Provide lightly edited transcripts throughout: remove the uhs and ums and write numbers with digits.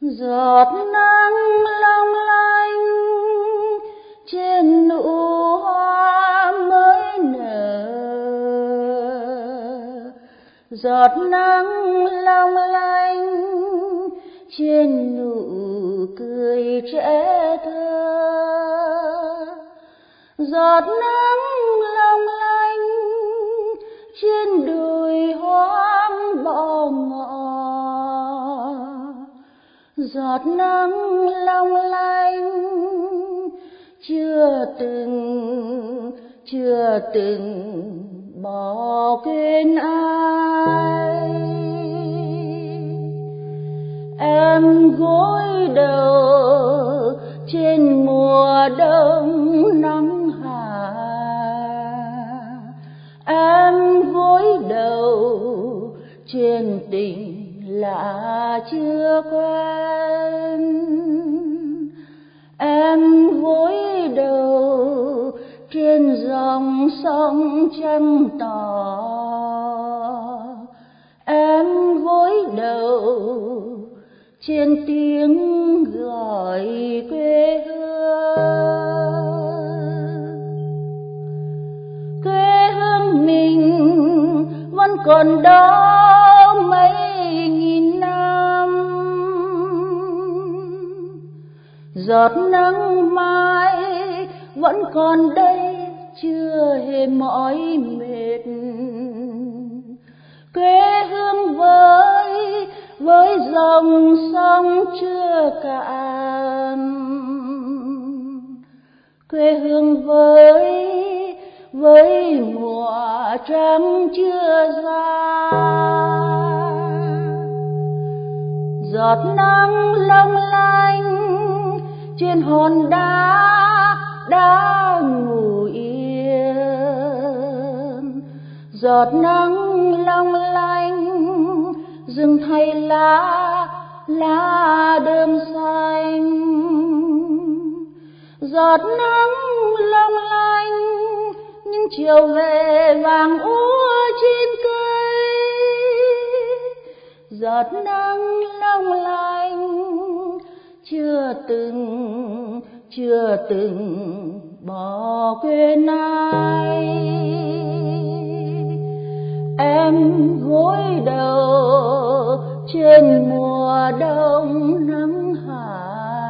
Giọt nắng long lanh trên nụ hoa mới nở, giọt nắng long lanh trên nụ cười trẻ thơ, giọt nắng long lanh trên đồi hoang bỏ ngỏ, giọt nắng long lanh chưa từng bỏ quên ai. Em gối đầu trên mùa đông nắng hạ, em gối đầu trên tình lạ chưa quen, em gối đầu trên dòng sông trăng tỏ, em gối đầu trên tiếng gọi quê hương. Quê hương mình vẫn còn đó mấy nghìn năm, giọt nắng mai vẫn còn đây chưa hề mỏi mệt. Quê hương với dòng sông chưa cạn, quê hương với mùa trăng chưa ra, giọt nắng long lanh trên hòn đá ngủ yên, giọt nắng long lanh rừng thay lá đơm xanh, giọt nắng long lanh những chiều về vàng úa trên cây, giọt nắng long lanh chưa từng bỏ quên ai. Em gối đầu trên mùa đông nắng hạ,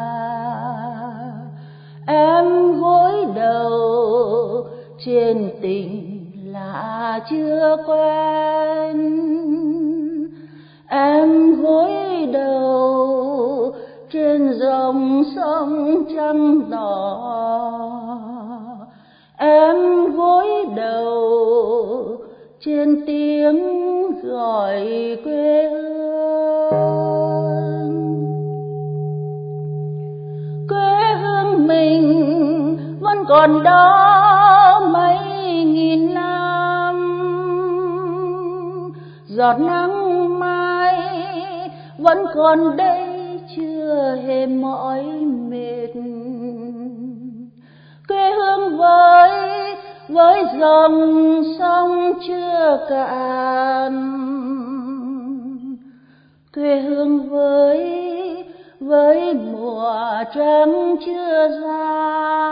em gối đầu trên tình lạ chưa quen, em gối đầu trên dòng sông trăng đỏ, em gối đầu trên tiếng gọi quê hương. Quê hương mình vẫn còn đó mấy nghìn năm, giọt nắng mai vẫn còn đây chưa hề mỏi mệt. Quê hương với dòng sông chưa cạn, quê hương với mùa trăng chưa ra,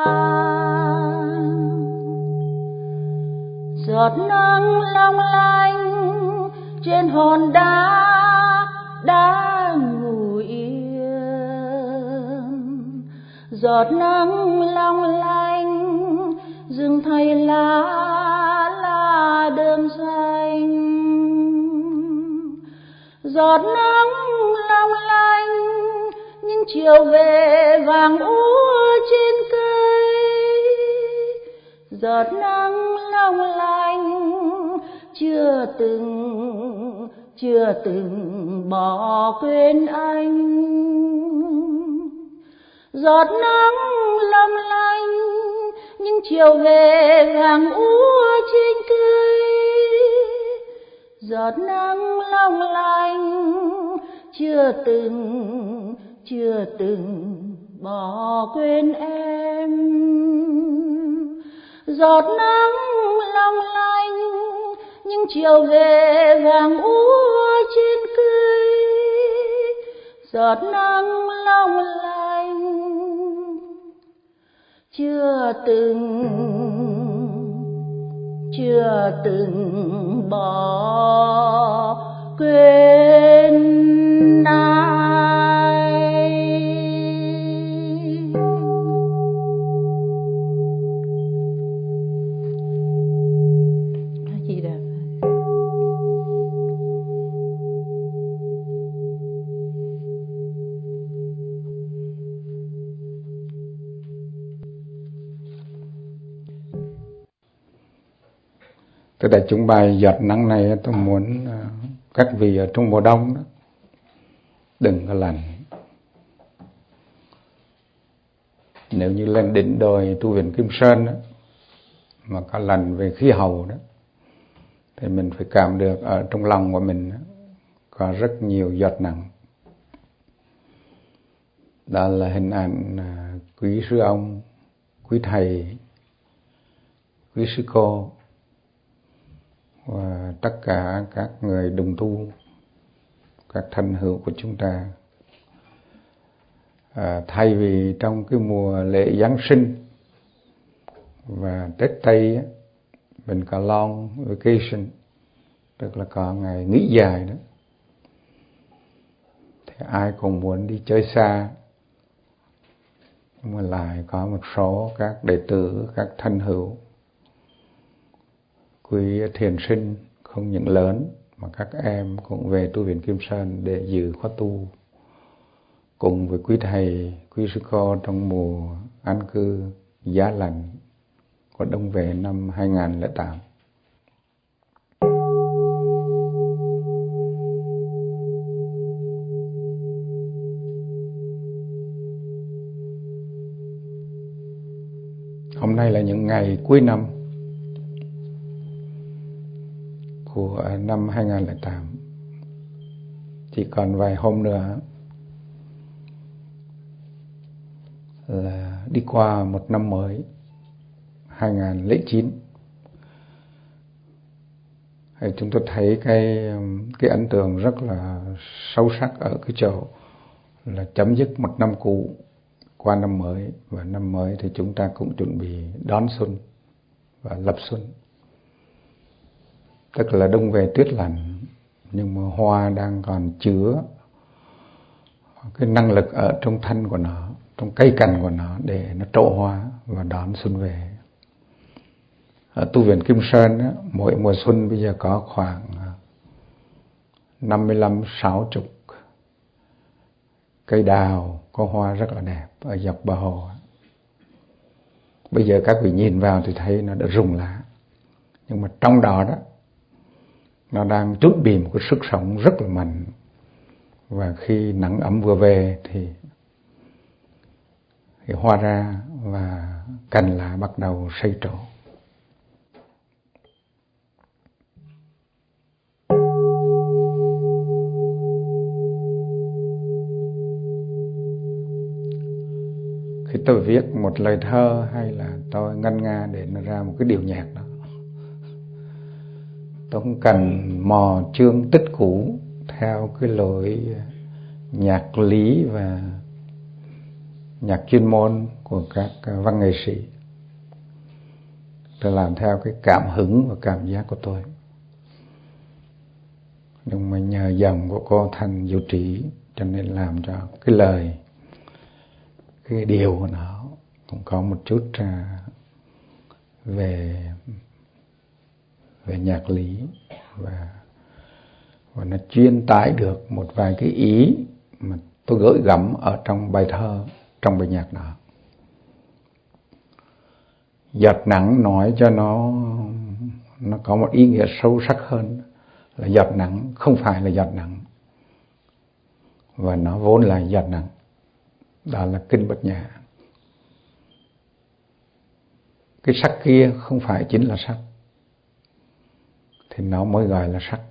giọt nắng long lanh trên hòn đá ngủ yên, giọt nắng long lanh rừng thay lá đơm xanh, giọt nắng long lanh những chiều về vàng úa trên cây, giọt nắng long lanh chưa từng bỏ quên anh, giọt nắng long lanh những chiều về vàng úa trên cây, giọt nắng long lanh chưa từng bỏ quên em, giọt nắng long lanh những chiều về vàng úa trên cây, giọt nắng long lanh, chưa từng bỏ quên ai. Gì đẹp. Từ đại chúng bài giọt nắng này tôi muốn các vị ở trong mùa đông đó đừng có lạnh. Nếu như lên đỉnh đồi tu viện Kim Sơn đó, mà có lạnh về khí hậu đó, thì mình phải cảm được ở trong lòng của mình đó, có rất nhiều giọt nắng. Đó là hình ảnh quý sư ông, quý thầy, quý sư cô và tất cả các người đồng tu, các thân hữu của chúng ta. Thay vì trong cái mùa lễ Giáng sinh và Tết Tây mình có long vacation, tức là có ngày nghỉ dài đó, thì ai cũng muốn đi chơi xa, nhưng mà lại có một số các đệ tử, các thân hữu, quý thiền sinh không những lớn mà các em cũng về tu viện Kim Sơn để dự khóa tu cùng với quý thầy, quý sư cô trong mùa an cư giá lạnh của Đông Vệ năm 2008. Hôm nay là những ngày cuối năm của năm 2008. Chỉ còn vài hôm nữa là đi qua một năm mới 2009. Chúng tôi thấy cái ấn tượng rất là sâu sắc ở cái chỗ là chấm dứt một năm cũ qua năm mới, và năm mới thì chúng ta cũng chuẩn bị đón xuân và lập xuân. Tức là đông về tuyết lạnh, nhưng mà hoa đang còn chứa cái năng lực ở trong thân của nó, trong cây cành của nó để nó trổ hoa và đón xuân về. Ở tu viện Kim Sơn á, mỗi mùa xuân bây giờ có khoảng 55-60 cây đào có hoa rất là đẹp ở dọc bờ hồ. Bây giờ các vị nhìn vào thì thấy nó đã rụng lá, nhưng mà trong đó đó nó đang trút bì một cái sức sống rất là mạnh. Và khi nắng ấm vừa về thì hoa ra và cành lá bắt đầu xây trổ. Khi tôi viết một lời thơ hay là tôi ngân nga để nó ra một cái điệu nhạc đó, tôi không cần mò chương tích cũ theo cái lối nhạc lý và nhạc chuyên môn của các văn nghệ sĩ. Tôi làm theo cái cảm hứng và cảm giác của tôi. Nhưng mà nhờ dòng của cô Thành Diệu Trí cho nên làm cho cái lời, cái điều của nó cũng có một chút về nhạc lý, và nó truyền tải được một vài cái ý mà tôi gửi gắm ở trong bài thơ, trong bài nhạc đó. Giọt nắng nói cho nó có một ý nghĩa sâu sắc hơn là giọt nắng không phải là giọt nắng, và nó vốn là giọt nắng. Đó là kinh Bát Nhã. Cái sắc kia không phải chính là sắc, thì nó mới gọi là sắc.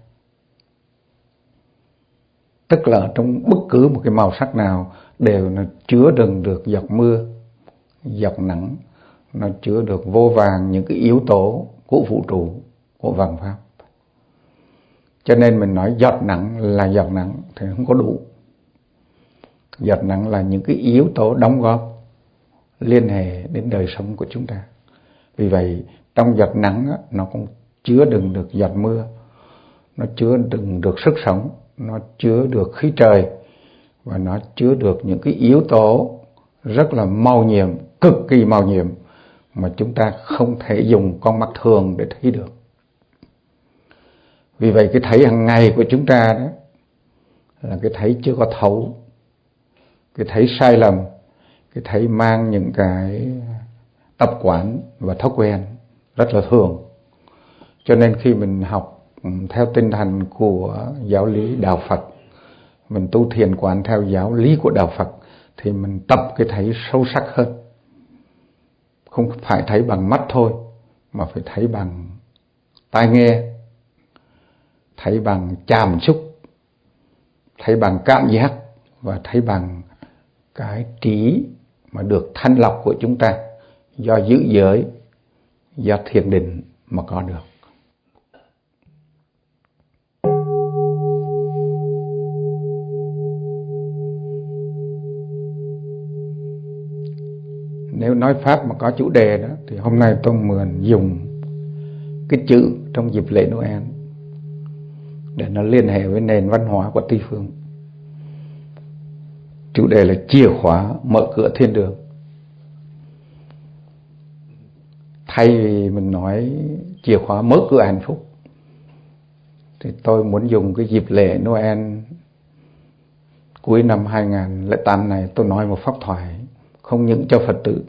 Tức là trong bất cứ một cái màu sắc nào đều nó chứa đựng được giọt mưa, giọt nắng, nó chứa được vô vàn những cái yếu tố của vũ trụ, của vạn pháp. Cho nên mình nói giọt nắng là giọt nắng thì không có đủ. Giọt nắng là những cái yếu tố đóng góp liên hệ đến đời sống của chúng ta. Vì vậy trong giọt nắng á, nó cũng chứa đựng được giọt mưa, nó chứa đựng được sức sống, nó chứa được khí trời, và nó chứa được những cái yếu tố rất là màu nhiệm, cực kỳ màu nhiệm mà chúng ta không thể dùng con mắt thường để thấy được. Vì vậy cái thấy hàng ngày của chúng ta đó là cái thấy chưa có thấu, cái thấy sai lầm, cái thấy mang những cái tập quán và thói quen rất là thường. Cho nên khi mình học theo tinh thần của giáo lý đạo Phật, mình tu thiền quán theo giáo lý của đạo Phật, thì mình tập cái thấy sâu sắc hơn. Không phải thấy bằng mắt thôi, mà phải thấy bằng tai nghe, thấy bằng chạm xúc, thấy bằng cảm giác, và thấy bằng cái trí mà được thanh lọc của chúng ta do giữ giới, do thiền định mà có được. Nếu nói Pháp mà có chủ đề đó, thì hôm nay tôi mượn dùng cái chữ trong dịp lễ Noel để nó liên hệ với nền văn hóa của Tây phương. Chủ đề là chìa khóa mở cửa thiên đường. Thay vì mình nói chìa khóa mở cửa hạnh phúc, thì tôi muốn dùng cái dịp lễ Noel cuối năm 2008 này, tôi nói một pháp thoại không những cho Phật tử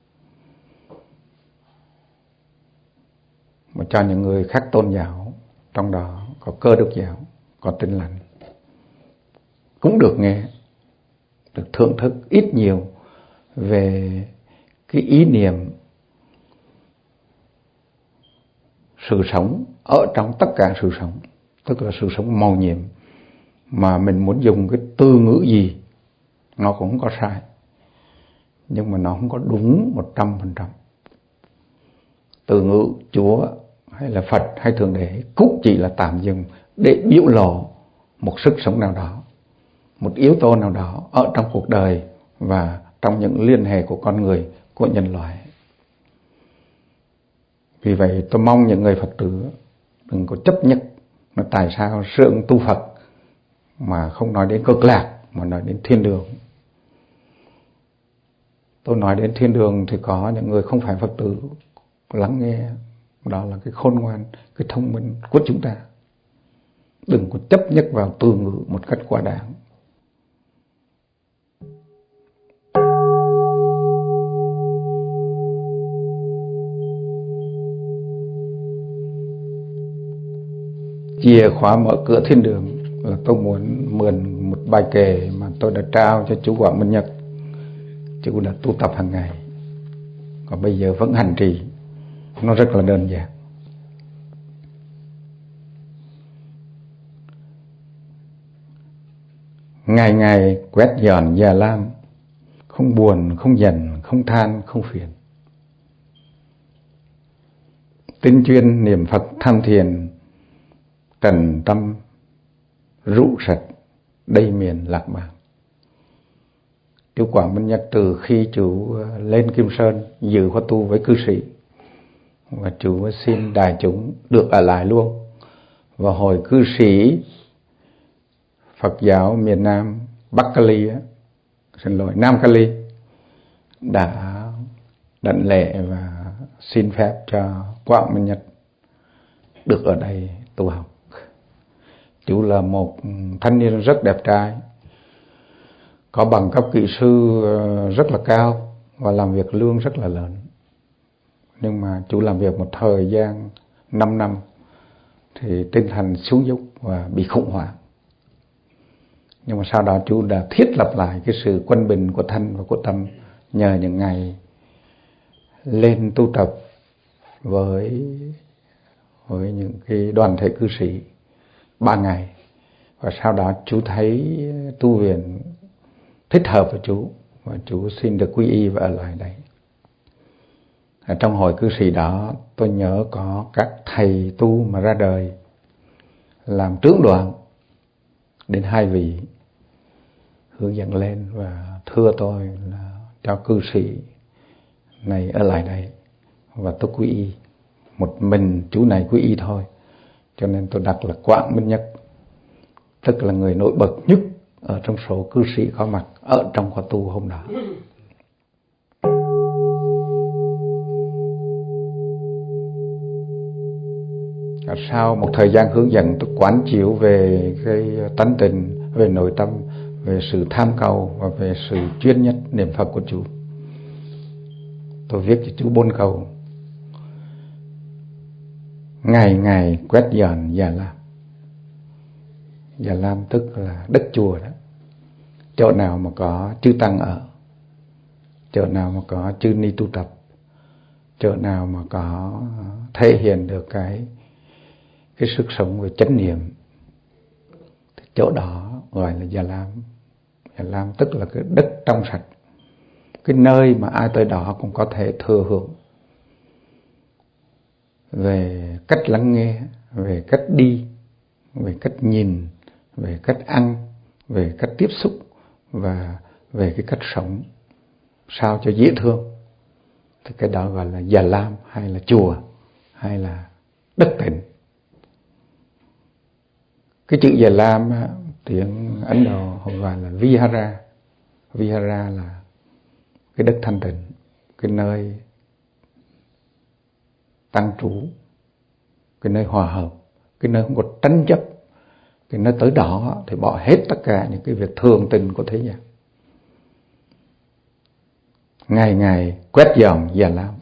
mà cho những người khác tôn giáo, trong đó có Cơ Đốc giáo, có Tin Lành, cũng được nghe, được thưởng thức ít nhiều về cái ý niệm sự sống ở trong tất cả sự sống, tức là sự sống màu nhiệm. Mà mình muốn dùng cái từ ngữ gì nó cũng không có sai, nhưng mà nó không có đúng 100%. Từ ngữ Chúa hay là Phật hay Thượng Đế cũng chỉ là tạm dừng để biểu lộ một sức sống nào đó, một yếu tố nào đó ở trong cuộc đời và trong những liên hệ của con người, của nhân loại. Vì vậy tôi mong những người Phật tử đừng có chấp nhất là tại sao sượng tu Phật mà không nói đến cực lạc mà nói đến thiên đường. Tôi nói đến thiên đường thì có những người không phải Phật tử lắng nghe, đó là cái khôn ngoan, cái thông minh của chúng ta. Đừng có chấp nhất vào từ ngữ một cách quá đáng. Chìa khóa mở cửa thiên đường là tôi muốn mượn một bài kệ mà tôi đã trao cho chú Quảng Minh Nhật. Chú đã tu tập hàng ngày, còn bây giờ vẫn hành trì. Nó rất là đơn giản. Ngày ngày quét dọn già lam, không buồn, không giận, không than, không phiền. Tinh chuyên niệm Phật tham thiền, trần tâm rũ sạch, đầy miền lạc bạc. Chú Quảng Minh Nhật từ khi chú lên Kim Sơn dự khóa tu với cư sĩ, và chú xin đại chúng được ở lại luôn. Và hồi cư sĩ Phật giáo miền Nam Bắc Cali, Nam Cali đã đảnh lễ và xin phép cho Quảng Minh Nhật được ở đây tu học. Chú là một thanh niên rất đẹp trai, có bằng cấp kỹ sư rất là cao và làm việc lương rất là lớn. Nhưng mà chú làm việc một thời gian 5 năm thì tinh thần xuống dốc và bị khủng hoảng. Nhưng mà sau đó chú đã thiết lập lại cái sự quân bình của thân và của tâm nhờ những ngày lên tu tập với những cái đoàn thể cư sĩ 3 ngày. Và sau đó chú thấy tu viện thích hợp với chú, và chú xin được quy y và ở lại đấy. Ở trong hội cư sĩ đó, tôi nhớ có các thầy tu mà ra đời làm trưởng đoàn đến 2 vị, hướng dẫn lên và thưa tôi là cho cư sĩ này ở lại đây và tôi quy y. Một mình chú này quy y thôi, cho nên tôi đặt là Quảng Minh Nhất, tức là người nổi bật nhất ở trong số cư sĩ có mặt ở trong khóa tu hôm đó. Sau một thời gian hướng dẫn, tôi quán chiếu về cái tánh tình, về nội tâm, về sự tham cầu và về sự chuyên nhất niệm Phật của chú. Tôi viết cho chú 4 câu: ngày ngày quét dọn Già Lam. Già Lam tức là đất chùa đó. Chỗ nào mà có chư tăng ở, chỗ nào mà có chư ni tu tập, chỗ nào mà có thể hiện được cái sức sống về chánh niệm, thì chỗ đó gọi là Già Lam. Già Lam tức là cái đất trong sạch, cái nơi mà ai tới đó cũng có thể thừa hưởng về cách lắng nghe, về cách đi, về cách nhìn, về cách ăn, về cách tiếp xúc và về cái cách sống sao cho dễ thương. Thì cái đó gọi là Già Lam, hay là chùa, hay là đất tịnh. Cái chữ Già Lam tiếng Ấn Độ họ gọi là Vihara. Vihara là cái đất thanh tịnh, cái nơi tăng trú, cái nơi hòa hợp, cái nơi không có tranh chấp, cái nơi tới đó thì bỏ hết tất cả những cái việc thường tình của thế gian. Ngày ngày quét dọn Già Lam,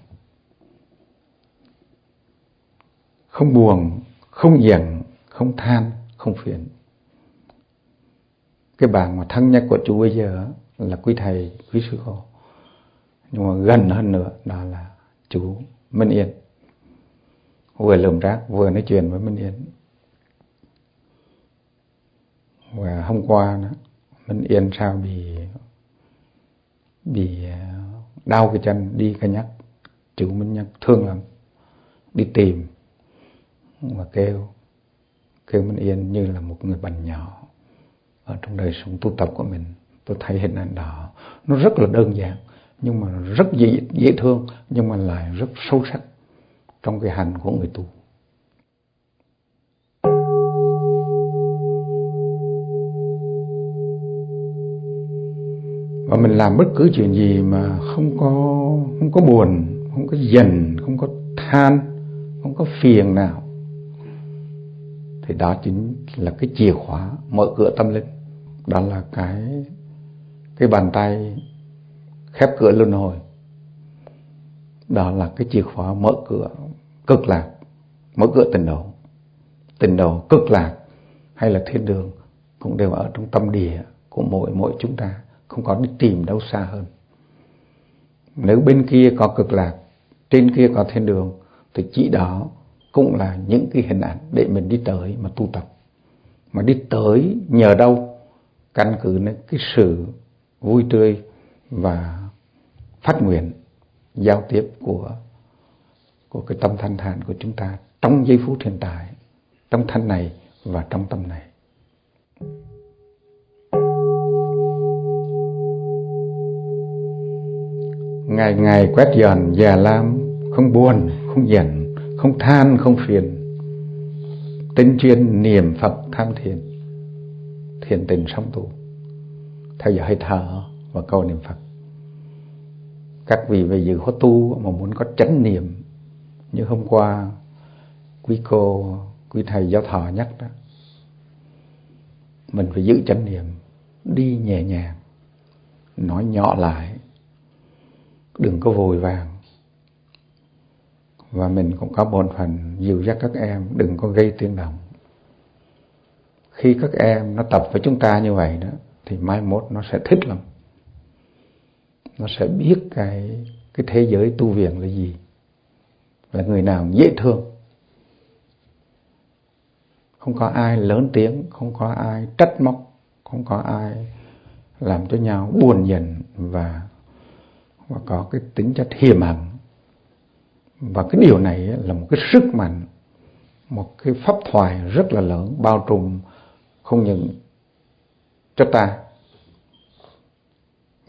không buồn, không giận, không than, không phiền. Cái bạn mà thân nhất của chú bây giờ là quý thầy, quý sư cô, nhưng mà gần hơn nữa đó là chú Minh Yên. Vừa lườm rác vừa nói chuyện với Minh Yên. Và hôm qua đó, Minh Yên sao bị đau cái chân, đi cái nhắc. Chú Minh Nhắc thương lắm, đi tìm và kêu Minh Yên như là một người bạn nhỏ ở trong đời sống tu tập của mình. Tôi thấy hình ảnh đó nó rất là đơn giản, nhưng mà rất dễ thương, nhưng mà lại rất sâu sắc trong cái hành của người tu. Và mình làm bất cứ chuyện gì mà không có buồn, không có giận, không có than, không có phiền nào, thì đó chính là cái chìa khóa mở cửa tâm linh. Đó là cái bàn tay khép cửa luân hồi. Đó là cái chìa khóa mở cửa cực lạc, mở cửa tịnh độ. Tịnh độ, cực lạc hay là thiên đường cũng đều ở trong tâm địa của mỗi chúng ta, không có đi tìm đâu xa hơn. Nếu bên kia có cực lạc, trên kia có thiên đường, thì chỉ đó cũng là những cái hình ảnh để mình đi tới mà tu tập. Mà đi tới nhờ đâu? Căn cứ đến cái sự vui tươi và phát nguyện giao tiếp của cái tâm thanh thản của chúng ta trong giây phút hiện tại, trong thân này và trong tâm này. Ngày ngày quét dọn Già Lam, không buồn, không giận, không than, không phiền. Tinh chuyên niệm Phật tham thiền, thiền tình sống tu, theo dõi hơi thở và câu niệm Phật. Các vị về dự khóa tu mà muốn có chánh niệm, như hôm qua quý cô, quý thầy giáo thọ nhắc đó, mình phải giữ chánh niệm, đi nhẹ nhàng, nói nhỏ lại, đừng có vội vàng. Và mình cũng có bổn phận dìu dắt các em đừng có gây tiếng động. Khi các em nó tập với chúng ta như vậy đó, thì mai mốt nó sẽ thích lắm. Nó sẽ biết cái thế giới tu viện là gì, là người nào dễ thương. Không có ai lớn tiếng, không có ai trách móc, không có ai làm cho nhau buồn giận và có cái tính chất hiềm hận. Và cái điều này là một cái sức mạnh, một cái pháp thoại rất là lớn, bao trùm không những cho ta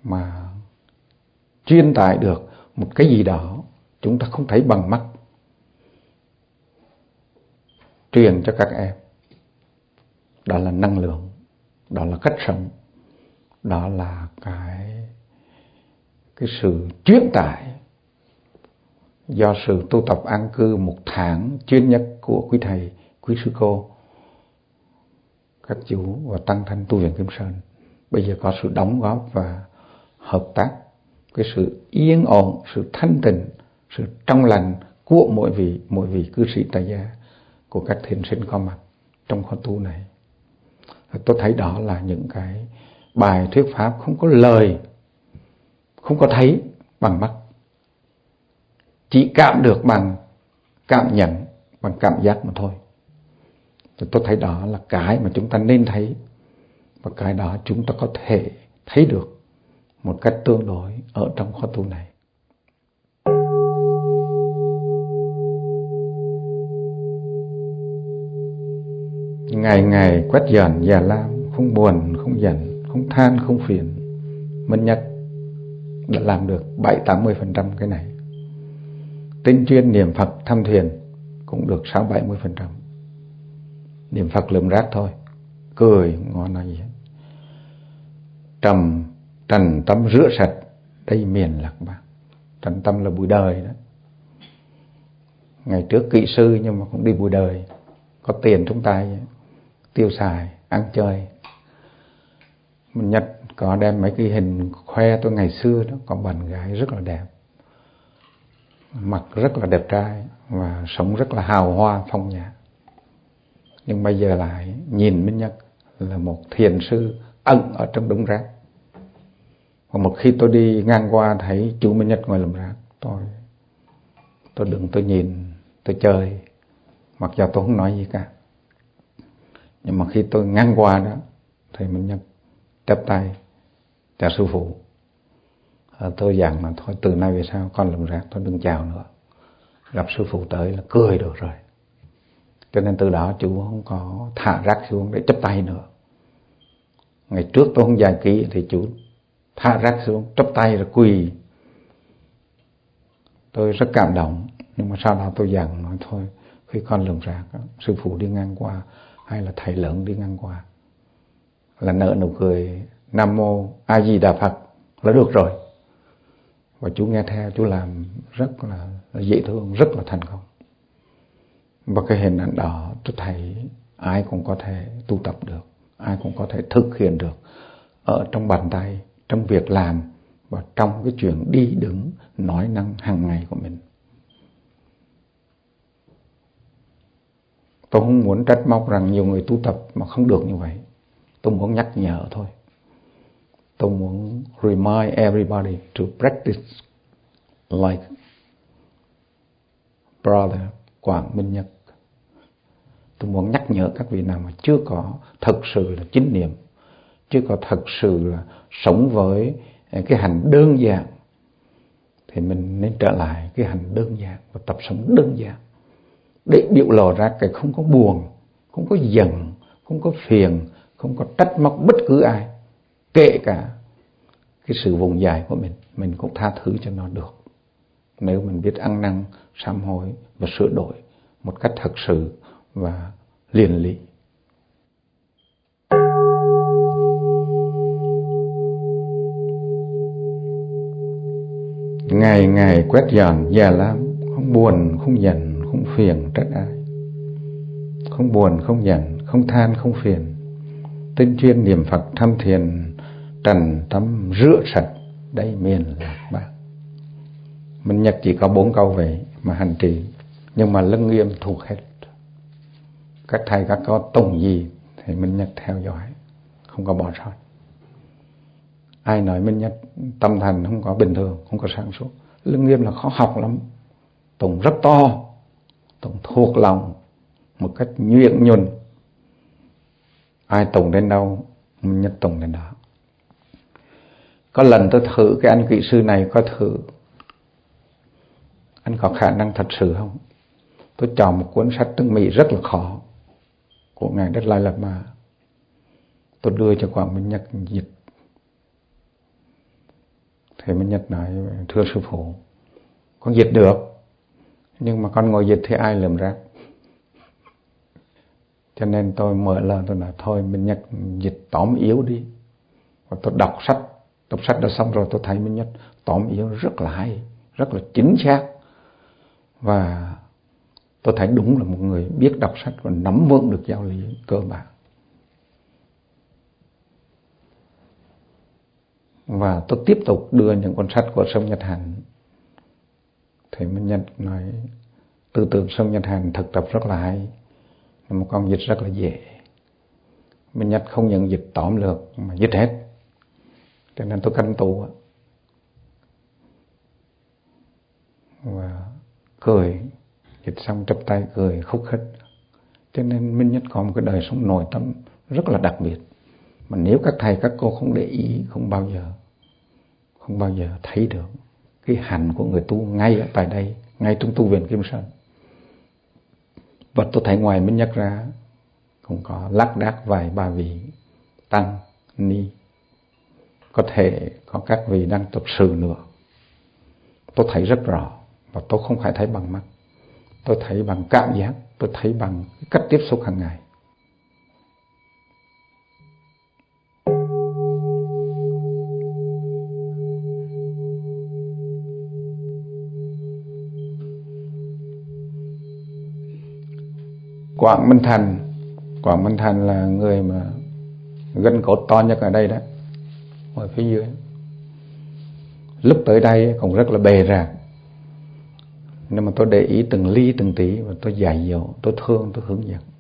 mà truyền tải được một cái gì đó chúng ta không thấy bằng mắt, truyền cho các em. Đó là năng lượng, đó là cách sống, đó là cái sự truyền tải do sự tu tập an cư một tháng chuyên nhất của quý thầy, quý sư cô, các chú và tăng thân tu viện Kim Sơn. Bây giờ có sự đóng góp và hợp tác, cái sự yên ổn, sự thanh tịnh, sự trong lành của mỗi vị cư sĩ tại gia, của các thiền sinh có mặt trong khóa tu này. Tôi thấy đó là những cái bài thuyết pháp không có lời, không có thấy bằng mắt, chỉ cảm được bằng cảm nhận, bằng cảm giác mà thôi. Tôi thấy đó là cái mà chúng ta nên thấy, và cái đó chúng ta có thể thấy được một cách tương đối ở trong khóa tu này. Ngày ngày quét dọn già lam, không buồn, không giận, không than, không phiền. Minh Nhật đã làm được 7-80% cái này. Tinh chuyên niệm Phật thăm thiền cũng được 6-70%. Niệm Phật lượm rác thôi, cười ngon nói gì hết. Trần tâm rửa sạch, đây miền lạc bạc. Trần tâm là bụi đời đó. Ngày trước kỹ sư nhưng mà cũng đi bụi đời, có tiền trong tay, tiêu xài, ăn chơi. Mình Nhật có đem mấy cái hình khoe tôi ngày xưa đó, có bạn gái rất là đẹp, mặt rất là đẹp trai và sống rất là hào hoa phong nhã. Nhưng bây giờ lại nhìn Minh Nhật là một thiền sư ẩn ở trong đống rác. Và một khi tôi đi ngang qua thấy chú Minh Nhật ngồi làm rác, tôi đứng tôi nhìn, tôi chơi, mặc dù tôi không nói gì cả. Nhưng mà khi tôi ngang qua đó thì Minh Nhật chắp tay chào sư phụ. Tôi dặn là thôi từ nay về sau con làm rác tôi đừng chào nữa, gặp sư phụ tới là cười được rồi. Cho nên từ đó chú không có thả rác xuống để chắp tay nữa. Ngày trước tôi không dạy kỹ thì chú thả rác xuống chắp tay rồi quỳ. Tôi rất cảm động. Nhưng mà sau đó tôi dặn nói thôi, khi con lượm rác, sư phụ đi ngang qua hay là thầy lớn đi ngang qua là nở nụ cười Nam Mô A Di Đà Phật là được rồi. Và chú nghe theo, chú làm rất là dễ thương, rất là thành công. Và cái hình ảnh đó tôi thấy ai cũng có thể tu tập được, ai cũng có thể thực hiện được ở trong bàn tay, trong việc làm và trong cái chuyện đi đứng nói năng hàng ngày của mình. Tôi không muốn trách móc rằng nhiều người tu tập mà không được như vậy. Tôi muốn nhắc nhở thôi. Tôi muốn remind everybody to practice like brother Quảng Minh Nhật. Tôi muốn nhắc nhở các vị nào mà chưa có thật sự là chính niệm, chưa có thật sự là sống với cái hành đơn giản, thì mình nên trở lại cái hành đơn giản và tập sống đơn giản để biểu lộ ra cái không có buồn, không có giận, không có phiền, không có trách móc bất cứ ai, kể cả cái sự vùng dài của mình cũng tha thứ cho nó được, nếu mình biết ăn năn, sám hối và sửa đổi một cách thật sự và liền lý. Ngày ngày quét dọn già lam, không buồn, không giận, không phiền trách ai. Không buồn, không giận, không than, không phiền. Tinh chuyên niệm Phật thăm thiền, trần tâm rửa sạch, đây miền lạc bạc. Minh Nhật chỉ có 4 câu vậy mà hành trì, nhưng mà lưng nghiêm thuộc hết. Các thầy các có tùng gì thì Minh Nhật theo dõi, không có bỏ sót. Ai nói Minh Nhật tâm thành không có bình thường, không có sáng suốt, lưng nghiêm là khó học lắm. Tùng rất to, tùng thuộc lòng một cách nhuyễn nhuần. Ai tùng đến đâu Minh Nhật tùng đến đó. Có lần tôi thử cái anh kỹ sư này, có thử anh có khả năng thật sự không. Tôi chọn một cuốn sách tiếng Mỹ rất là khó của ngài Đất Lai Lạt Ma, tôi đưa cho Quảng Minh Nhật dịch. Thì Minh Nhật nói: thưa sư phụ, con dịch được, nhưng mà con ngồi dịch thì ai lượm rác. Cho nên tôi mở lời tôi nói: thôi Minh Nhật dịch tóm yếu đi. Và tôi đọc sách đã xong rồi, tôi thấy Minh Nhật tóm yếu rất là hay, rất là chính xác. Và tôi thấy đúng là một người biết đọc sách và nắm vững được giáo lý cơ bản. Và tôi tiếp tục đưa những cuốn sách của Sông Nhật Hạnh. Thì Minh Nhật nói: tư tưởng Sông Nhật Hạnh thực tập rất là hay, nhưng mà con dịch rất là dễ. Minh Nhật không những dịch tóm lược mà dịch hết. Cho nên tôi canh tù và cười, dịch xong chắp tay cười khúc khích. Cho nên Minh Nhật có một cái đời sống nội tâm rất là đặc biệt, mà nếu các thầy các cô không để ý, không bao giờ thấy được cái hạnh của người tu ngay ở tại đây, ngay trong tu viện Kim Sơn. Và tôi thấy ngoài Minh Nhật ra cũng có lác đác vài ba vị tăng ni, có thể có các vị đang tập sự nữa. Tôi thấy rất rõ, và tôi không phải thấy bằng mắt, tôi thấy bằng cảm giác, tôi thấy bằng cách tiếp xúc hàng ngày. Quảng Minh Thành là người mà gân cốt to nhất ở đây đó, ở phía dưới. Lúc tới đây cũng rất là bề rạc, nhưng mà tôi để ý từng ly từng tí, và tôi dạy dỗ, tôi thương, tôi hướng dẫn.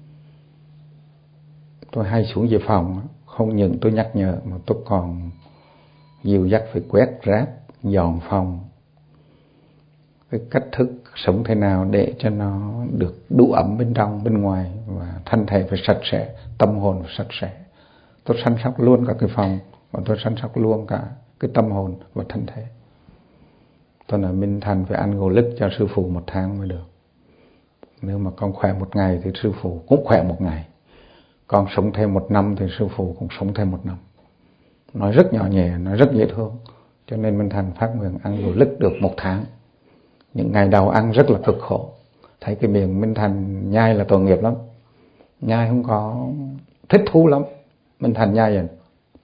Tôi hay xuống về phòng, không những tôi nhắc nhở mà tôi còn dìu dắt phải quét rác, dọn phòng, cái cách thức sống thế nào để cho nó được đủ ấm bên trong, bên ngoài, và thân thể phải sạch sẽ, tâm hồn phải sạch sẽ. Tôi săn sóc luôn cả cái phòng, và tôi săn sóc luôn cả cái tâm hồn và thân thể. Tôi nói Minh Thành phải ăn gỗ lứt cho sư phụ 1 tháng mới được. Nếu mà con khỏe 1 ngày thì sư phụ cũng khỏe 1 ngày. Con sống thêm 1 năm thì sư phụ cũng sống thêm 1 năm. Nói rất nhỏ nhẹ, nói rất dễ thương. Cho nên Minh Thành phát nguyện ăn gỗ lứt được 1 tháng. Những ngày đầu ăn rất là cực khổ. Thấy cái miệng Minh Thành nhai là tội nghiệp lắm. Nhai không có thích thú lắm. Minh Thành nhai vậy.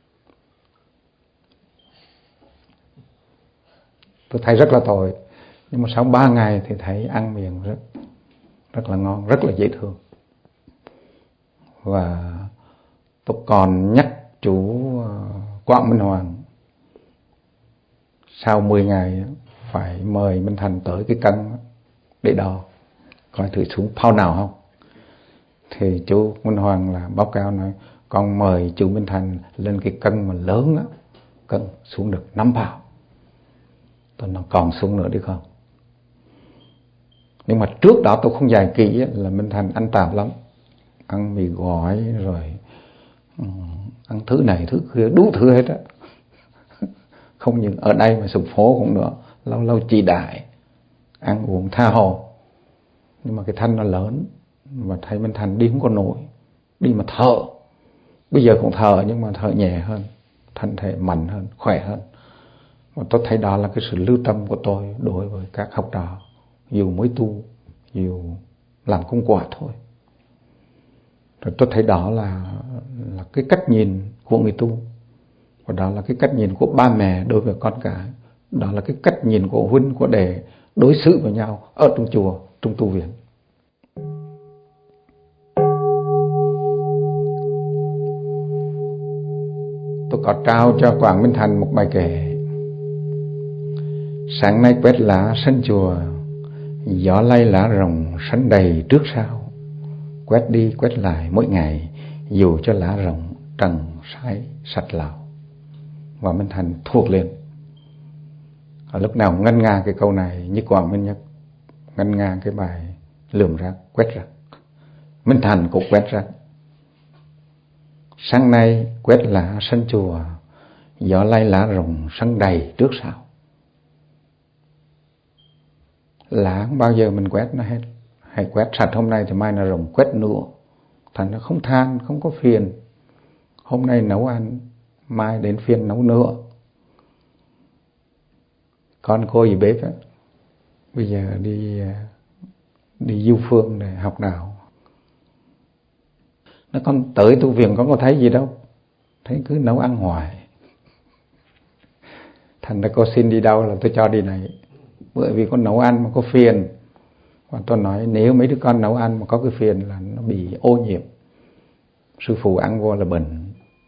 Tôi thấy rất là tội. Nhưng mà sau 3 ngày thì thấy ăn miệng rất là ngon, rất là dễ thương. Và tôi còn nhắc chú Quảng Minh Hoàng sau 10 ngày phải mời Minh Thành tới cái cân để đo coi thử xuống phao nào không. Thì chú Minh Hoàng là báo cáo nói: con mời chú Minh Thành lên cái cân mà lớn á, cân xuống được 5 phao. Tôi nói còn xuống nữa đi không. Nhưng mà trước đó tôi không dạy kỹ là Minh Thành ăn tạp lắm, ăn mì gói rồi ăn thứ này thứ kia đủ thứ hết á. Không những ở đây mà xuống phố cũng nữa, lâu lâu chỉ đại, ăn uống tha hồ. Nhưng mà cái thân nó lớn, và thấy Minh Thành đi không có nổi, đi mà thở. Bây giờ cũng thở nhưng mà thở nhẹ hơn, thân thể mạnh hơn, khỏe hơn. Và tôi thấy đó là cái sự lưu tâm của tôi đối với các học trò, dù mới tu, dù làm công quả thôi. Rồi tôi thấy đó là cái cách nhìn của người tu, và đó là cái cách nhìn của ba mẹ đối với con cái. Đó là cái cách nhìn của huynh, của đệ đối xử với nhau ở trong chùa, trong tu viện. Tôi có trao cho Quảng Minh Thành một bài kệ: sáng nay quét lá sân chùa, gió lay lá rồng sánh đầy trước sau. Quét đi quét lại mỗi ngày, dù cho lá rồng trần sái sạch lào. Và Minh Thành thuộc liền. Ở lúc nào ngân nga cái câu này như Quảng Minh Nhất ngân nga cái bài lượm rác, quét rác. Minh Thành cũng quét rác. Sáng nay quét lá sân chùa, gió lay lá rồng sánh đầy trước sau. Lá không bao giờ mình quét nó hết. Hay quét sạch hôm nay thì mai nó rồng quét nữa. Thành nó không than, không có phiền. Hôm nay nấu ăn, mai đến phiền nấu nữa. Con cô gì bếp á, bây giờ đi du phương để học nào. Nó con tới tu viện con có thấy gì đâu, thấy cứ nấu ăn hoài. Thành ra cô xin đi đâu là tôi cho đi này, bởi vì con nấu ăn mà có phiền. Và tôi nói nếu mấy đứa con nấu ăn mà có cái phiền là nó bị ô nhiễm, sư phụ ăn vô là bệnh.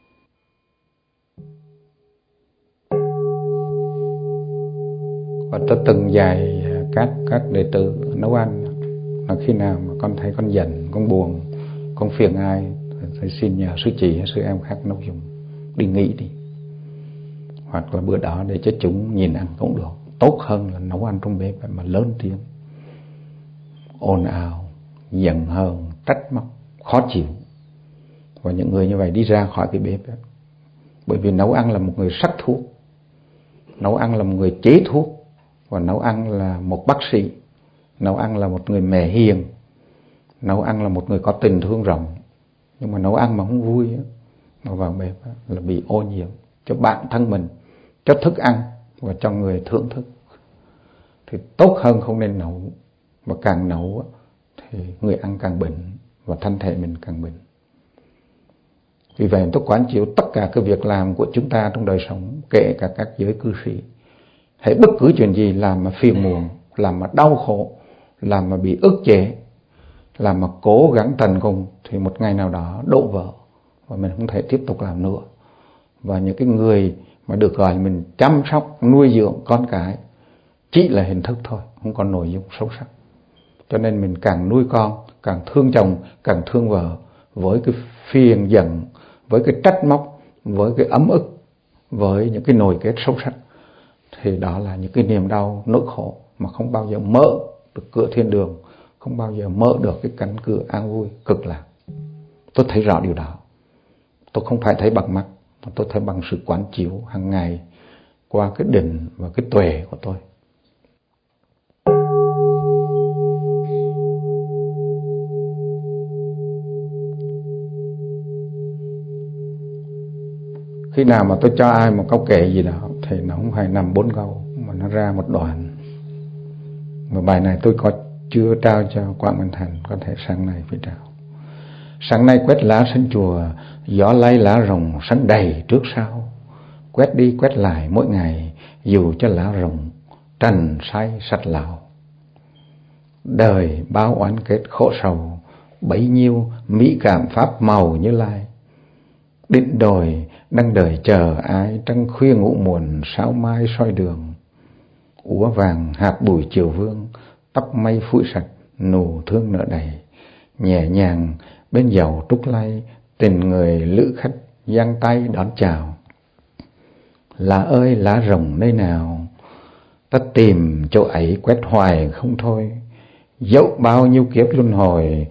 Và tôi từng dạy các đệ tử nấu ăn là khi nào mà con thấy con giận, con buồn, con phiền ai thì xin nhờ sư chị hay sư em khác nấu giùm, đi nghỉ đi, hoặc là bữa đó để cho chúng nhìn ăn cũng được. Tốt hơn là nấu ăn trong bếp mà lớn tiếng, ồn ào, giận hờn, trách móc, khó chịu. Và những người như vậy đi ra khỏi cái bếp đó. Bởi vì nấu ăn là một người sắc thuốc, nấu ăn là một người chế thuốc, và nấu ăn là một bác sĩ, nấu ăn là một người mẹ hiền, nấu ăn là một người có tình thương rộng. Nhưng mà nấu ăn mà không vui mà vào bếp là bị ô nhiễm cho bản thân mình, cho thức ăn và cho người thưởng thức. Thì tốt hơn không nên nấu, và càng nấu thì người ăn càng bệnh và thân thể mình càng bệnh. Vì vậy tôi quán chiếu tất cả cái việc làm của chúng ta trong đời sống, kể cả các giới cư sĩ, hãy bất cứ chuyện gì làm mà phiền muộn, làm mà đau khổ, làm mà bị ức chế, làm mà cố gắng tận cùng thì một ngày nào đó đổ vỡ và mình không thể tiếp tục làm nữa. Và những cái người mà được gọi mình chăm sóc, nuôi dưỡng con cái chỉ là hình thức thôi, không có nội dung sâu sắc. Cho nên mình càng nuôi con, càng thương chồng, càng thương vợ, với cái phiền giận, với cái trách móc, với cái ấm ức, với những cái nồi kết sâu sắc, thì đó là những cái niềm đau, nỗi khổ mà không bao giờ mở được cửa thiên đường, không bao giờ mở được cái cánh cửa an vui cực lạc. Tôi thấy rõ điều đó. Tôi không phải thấy bằng mắt, mà tôi thấy bằng sự quán chiếu hàng ngày qua cái định và cái tuệ của tôi. Khi nào mà tôi cho ai một câu kệ gì đó thì nó không phải nằm 4 câu mà nó ra một đoạn. Và bài này tôi chưa trao cho Quảng Minh Thành, có thể sáng nay phải trao. Sáng nay quét lá sân chùa, gió lay lá rồng sân đầy trước sau. Quét đi quét lại mỗi ngày, dù cho lá rồng trần say sạch lào. Đời báo oán kết khổ sầu, bấy nhiêu mỹ cảm pháp màu Như Lai. Định đồi đang đợi chờ ai, trăng khuya ngủ muộn sao mai soi đường. Úa vàng hạt bụi chiều vương, tóc mây phủi sạch nụ thương nở đầy. Nhẹ nhàng bên dầu trúc lay, tình người lữ khách giang tay đón chào. Lá ơi lá rồng nơi nào, ta tìm chỗ ấy quét hoài không thôi. Dẫu bao nhiêu kiếp luân hồi,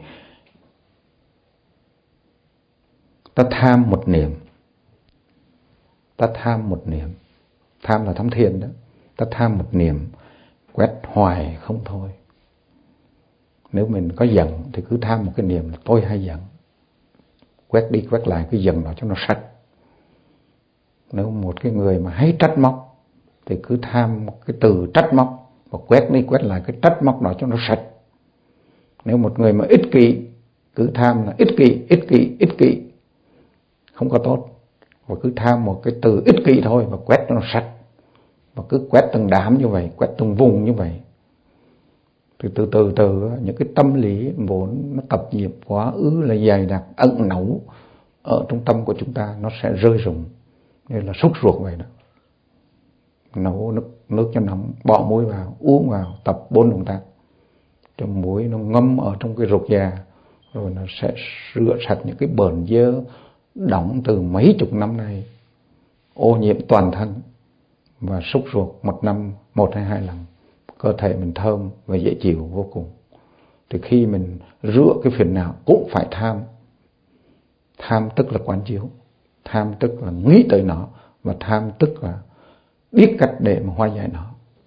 ta tham một niệm. Ta tham một niệm. Tham là tham thiền đó. Ta tham một niệm, quét hoài không thôi. Nếu mình có giận thì cứ tham một cái niệm là tôi hay giận, quét đi quét lại cái giận đó cho nó sạch. Nếu một cái người mà hay trách móc thì cứ tham một cái từ trách móc và quét đi quét lại cái trách móc đó cho nó sạch. Nếu một người mà ích kỷ, cứ tham là ích kỷ, không có tốt, và cứ tham một cái từ ích kỷ thôi và quét cho nó sạch. Và cứ quét từng đám như vậy, quét từng vùng như vậy, thì từ từ những cái tâm lý vốn nó tập nghiệp quá ư là dày đặc, ẩn náu ở trong tâm của chúng ta, nó sẽ rơi rụng như là sốt ruột vậy đó. Nấu nước cho nóng, bỏ muối vào, uống vào, tập 4 động tác cho muối nó ngâm ở trong cái ruột già, rồi nó sẽ rửa sạch những cái bờn dơ đóng từ mấy chục năm nay, ô nhiễm toàn thân. Và sốt ruột một năm 1 hay 2 lần, cơ thể mình thơm và dễ chịu vô cùng. Thì khi mình rửa cái phiền não cũng phải tham. Tham tức là quán chiếu, tham tức là nghĩ tới nó, và tham tức là biết cách để mà hóa giải nó.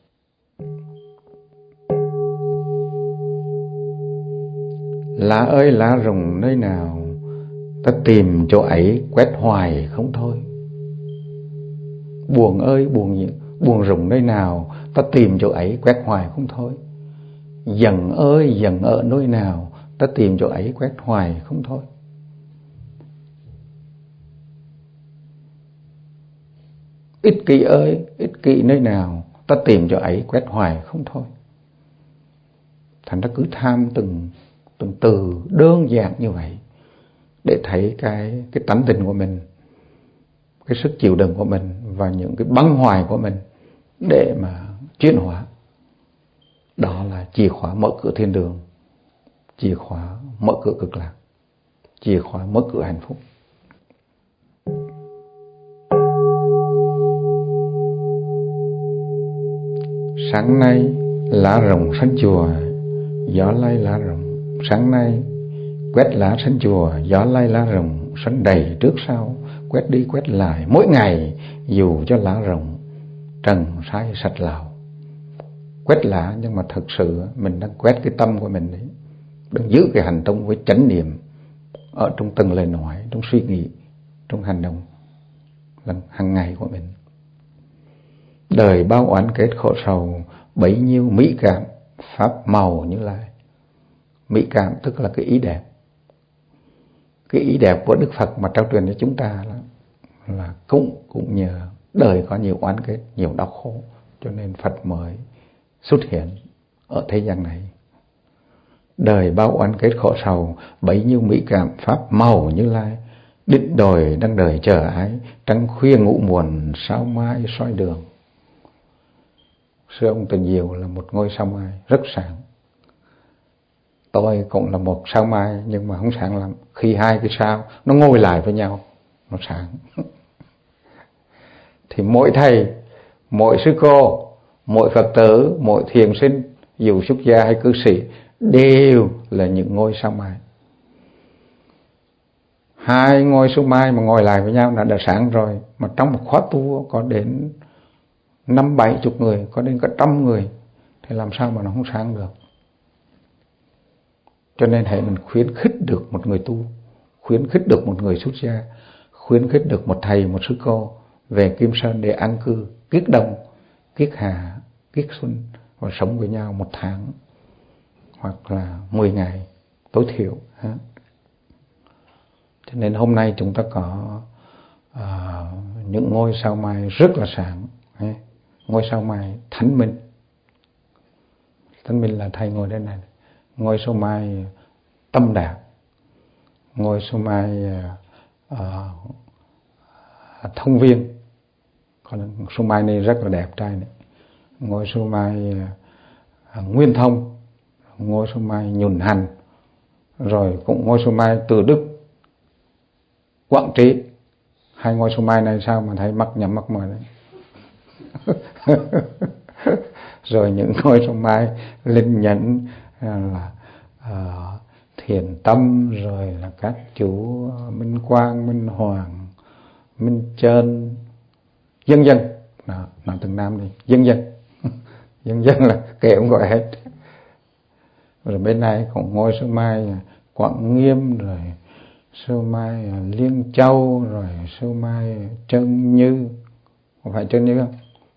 Lá ơi lá rồng nơi nào, ta tìm chỗ ấy quét hoài không thôi. Buồn ơi buồn rùng nơi nào, ta tìm chỗ ấy quét hoài không thôi. Giận ơi giận ở nơi nào, ta tìm chỗ ấy quét hoài không thôi. Ích kỷ ơi ích kỷ nơi nào, ta tìm chỗ ấy quét hoài không thôi. Thành ra cứ tham từng từ đơn giản như vậy để thấy cái tánh tình của mình, cái sức chịu đựng của mình và những cái băng hoài của mình để mà chuyển hóa. Đó là chìa khóa mở cửa thiên đường, chìa khóa mở cửa cực lạc, chìa khóa mở cửa hạnh phúc. Sáng nay lá rồng sân chùa, gió lay lá rồng. Sáng nay quét lá sân chùa, gió lay lá rồng, sân đầy trước sau, quét đi quét lại mỗi ngày, dù cho lá rồng trần sai sạch lào. Quét lá nhưng mà thật sự mình đang quét cái tâm của mình đấy. Đừng giữ cái hành động với chánh niệm ở trong từng lời nói, trong suy nghĩ, trong hành động hàng ngày của mình. Đời bao oán kết khổ sầu, bấy nhiêu mỹ cảm pháp màu Như Lai. Mỹ cảm tức là cái ý đẹp. Cái ý đẹp của Đức Phật mà trao truyền cho chúng ta là cũng nhờ đời có nhiều oán kết, nhiều đau khổ, cho nên Phật mới xuất hiện ở thế gian này. Đời bao oán kết khổ sầu, bấy nhiêu mỹ cảm pháp màu Như Lai. Định đồi đang đời chờ ái, trăng khuya ngủ muộn, sao mai soi đường. Sư ông Từ Diệu là một ngôi sao mai rất sáng. Tôi cũng là một sao mai nhưng mà không sáng lắm. Khi hai cái sao nó ngồi lại với nhau, nó sáng. Thì mỗi thầy, mỗi sư cô, mỗi Phật tử, mỗi thiền sinh, dù xuất gia hay cư sĩ, đều là những ngôi sao mai. Hai ngôi sao mai mà ngồi lại với nhau là đã sáng rồi. Mà trong một khóa tu có đến 50-70 người, có đến cả 100 người, thì làm sao mà nó không sáng được. Cho nên hãy mình khuyến khích được một người tu, khuyến khích được một người xuất gia, khuyến khích được một thầy, một sư cô về Kim Sơn để an cư, kiết đông, kiết hạ, kiết xuân và sống với nhau 1 tháng hoặc là 10 ngày tối thiểu. Cho nên hôm nay chúng ta có những ngôi sao mai rất là sáng. Ngôi sao mai Thánh Minh. Thánh Minh là thầy ngồi đây này. Ngôi sao mai Tâm Đạt, ngôi sao mai Thông Viên. Còn sao mai này rất là đẹp trai này. Ngôi sao mai Nguyên Thông, ngôi sao mai Nhuần Hành, rồi cũng ngôi sao mai Từ Đức, Quảng Trị. Hai ngôi sao mai này sao mà thấy mắt nhắm mắt mở đấy. Rồi những ngôi sao mai Linh Nhẫn, là Thiền Tâm, rồi là các chủ Minh Quang, Minh Hoàng, Minh Trơn, dân dân. Nói từng nam đi, dân dân. Dân dân là kể cũng gọi hết. Rồi bên này cũng ngôi sao mai Quảng Nghiêm, rồi sao mai Liên Châu, rồi sao mai Trân Như. Không phải Trân Như không?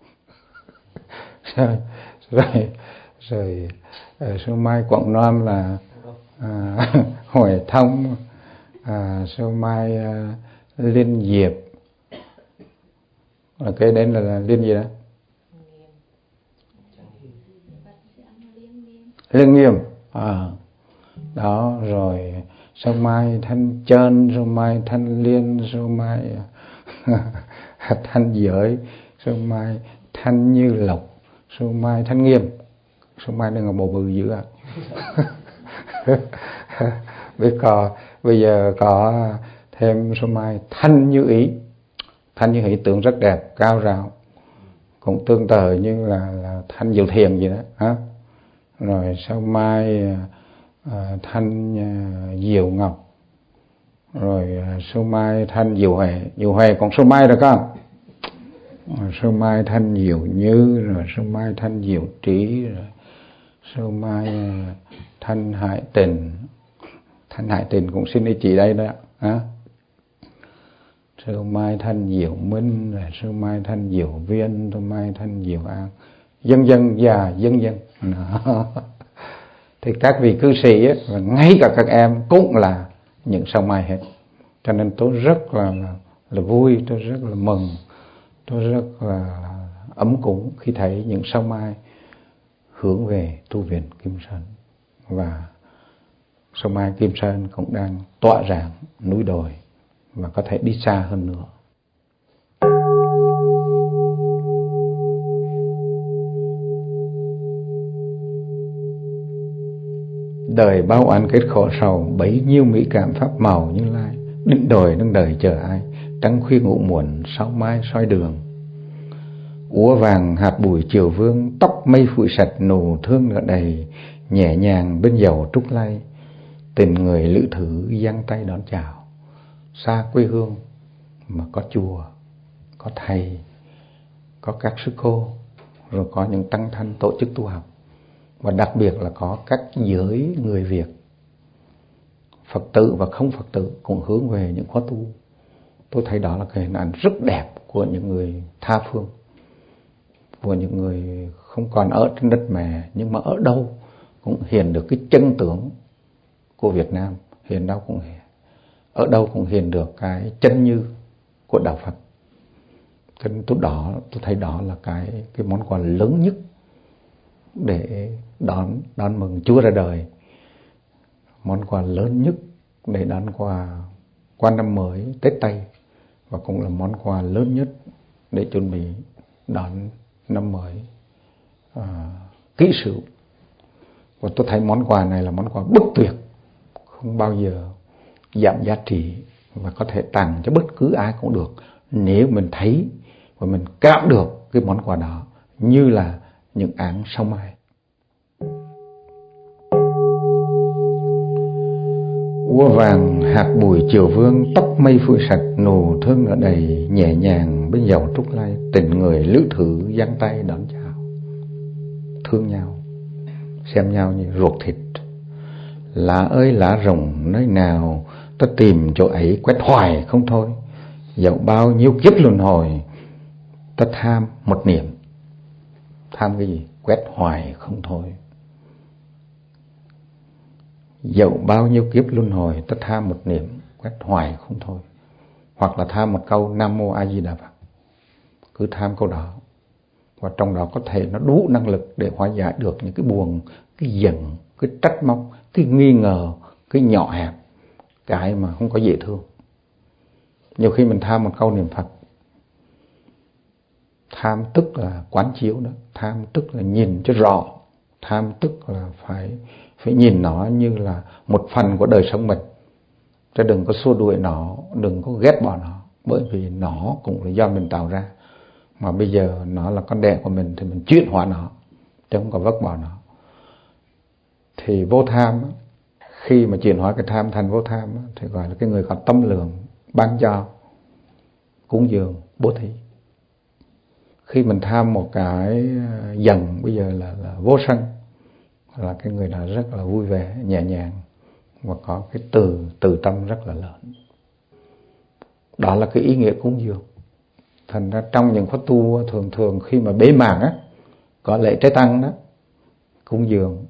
rồi sao mai Quảng Nam là Huệ Thông, sao mai Liên Diệp, là cái đến là Liên gì đó? Liên Nghiêm. Đó, rồi sao mai Thanh Trơn, sao mai Thanh Liên, sao mai Thanh Giới, sao mai Thanh Như Lộc, sao mai Thanh Nghiêm. Sao mai đừng có bộ bự dữ ạ. Bây giờ có thêm sao mai Thanh Như Ý. Thanh Như Ý tượng rất đẹp, cao ráo, cũng tương tự như là Thanh Diệu Thiền gì đó. Rồi sao mai Thanh Diệu Ngọc, rồi sao mai Thanh Diệu Huệ. Diệu Huệ còn sao mai rồi con. Sao mai Thanh Diệu Như, rồi sao mai Thanh Diệu Trí, rồi sao mai Thanh Hải Tình. Thanh Hải Tình cũng xin ý chỉ đây đó. Sư Mai Thanh Diệu Minh, rồi Sư Mai Thanh Diệu Viên, Sư Mai Thanh Diệu An, dân dân và dân dân. Thì các vị cư sĩ ấy, và ngay cả các em cũng là những sao mai hết. Cho nên tôi rất là vui, tôi rất là mừng, tôi rất là ấm cúng khi thấy những sao mai hướng về tu viện Kim Sơn. Và sao mai Kim Sơn cũng đang tỏa rạng núi đồi và có thể đi xa hơn nữa. Đời bao oan kết khổ sầu, bấy nhiêu mỹ cảm pháp màu Như Lai. Định đồi nâng đời chờ ai, trăng khuya ngủ muộn, sao mai soi đường. Úa vàng hạt bụi chiều vương, tóc mây phụi sạch nụ thương nở đầy. Nhẹ nhàng bên dầu trúc lay, tình người lữ thử giang tay đón chào. Xa quê hương mà có chùa, có thầy, có các sư cô, rồi có những tăng thanh tổ chức tu học. Và đặc biệt là có các giới người Việt, Phật tử và không Phật tử cũng hướng về những khóa tu. Tôi thấy đó là cái hình ảnh rất đẹp của những người tha phương, của những người không còn ở trên đất mẹ, nhưng mà ở đâu cũng hiện được cái chân tướng của Việt Nam, ở đâu cũng hiện được cái chân như của đạo Phật. Cho nên tôi thấy đó là cái món quà lớn nhất để đón mừng Chúa ra đời, món quà lớn nhất để đón qua năm mới Tết Tây, và cũng là món quà lớn nhất để chuẩn bị đón năm mới Kỷ Sửu. Và tôi thấy món quà này là món quà bất tuyệt, không bao giờ giảm giá trị, và có thể tặng cho bất cứ ai cũng được, nếu mình thấy và mình cảm được cái món quà đó như là những áng sao mai. Úa vàng hạt bụi chiều vương, tóc mây phụi sạch nụ thương nở đầy. Nhẹ nhàng bên dầu trúc lay, tình người lữ thử giang tay đón chào. Thương nhau, xem nhau như ruột thịt. Lá ơi lá rồng nơi nào, ta tìm chỗ ấy quét hoài không thôi. Dẫu bao nhiêu kiếp luân hồi, ta tham một niệm. Tham cái gì? Quét hoài không thôi. Dẫu bao nhiêu kiếp luân hồi, ta tham một niệm, quét hoài không thôi. Hoặc là tham một câu Nam Mô A Di Đà Phật. Cứ tham câu đó, và trong đó có thể nó đủ năng lực để hóa giải được những cái buồn, cái giận, cái trách móc, cái nghi ngờ, cái nhỏ hẹp, cái mà không có dễ thương. Nhiều khi mình tham một câu niệm Phật, tham tức là quán chiếu đó, tham tức là nhìn cho rõ, tham tức là phải nhìn nó như là một phần của đời sống mình. Chứ đừng có xua đuổi nó, đừng có ghét bỏ nó, bởi vì nó cũng là do mình tạo ra. Mà bây giờ nó là con đẻ của mình thì mình chuyển hóa nó, chứ không có vứt bỏ nó. Thì vô tham, khi mà chuyển hóa cái tham thành vô tham, thì gọi là cái người có tâm lượng, ban cho, cúng dường, bố thí. Khi mình tham một cái giận, bây giờ là vô sân, là cái người đó rất là vui vẻ, nhẹ nhàng, và có cái từ tâm rất là lớn. Đó là cái ý nghĩa cúng dường. Thành ra trong những khóa tu thường khi mà bế mạc á, có lễ trái tăng đó, cúng dường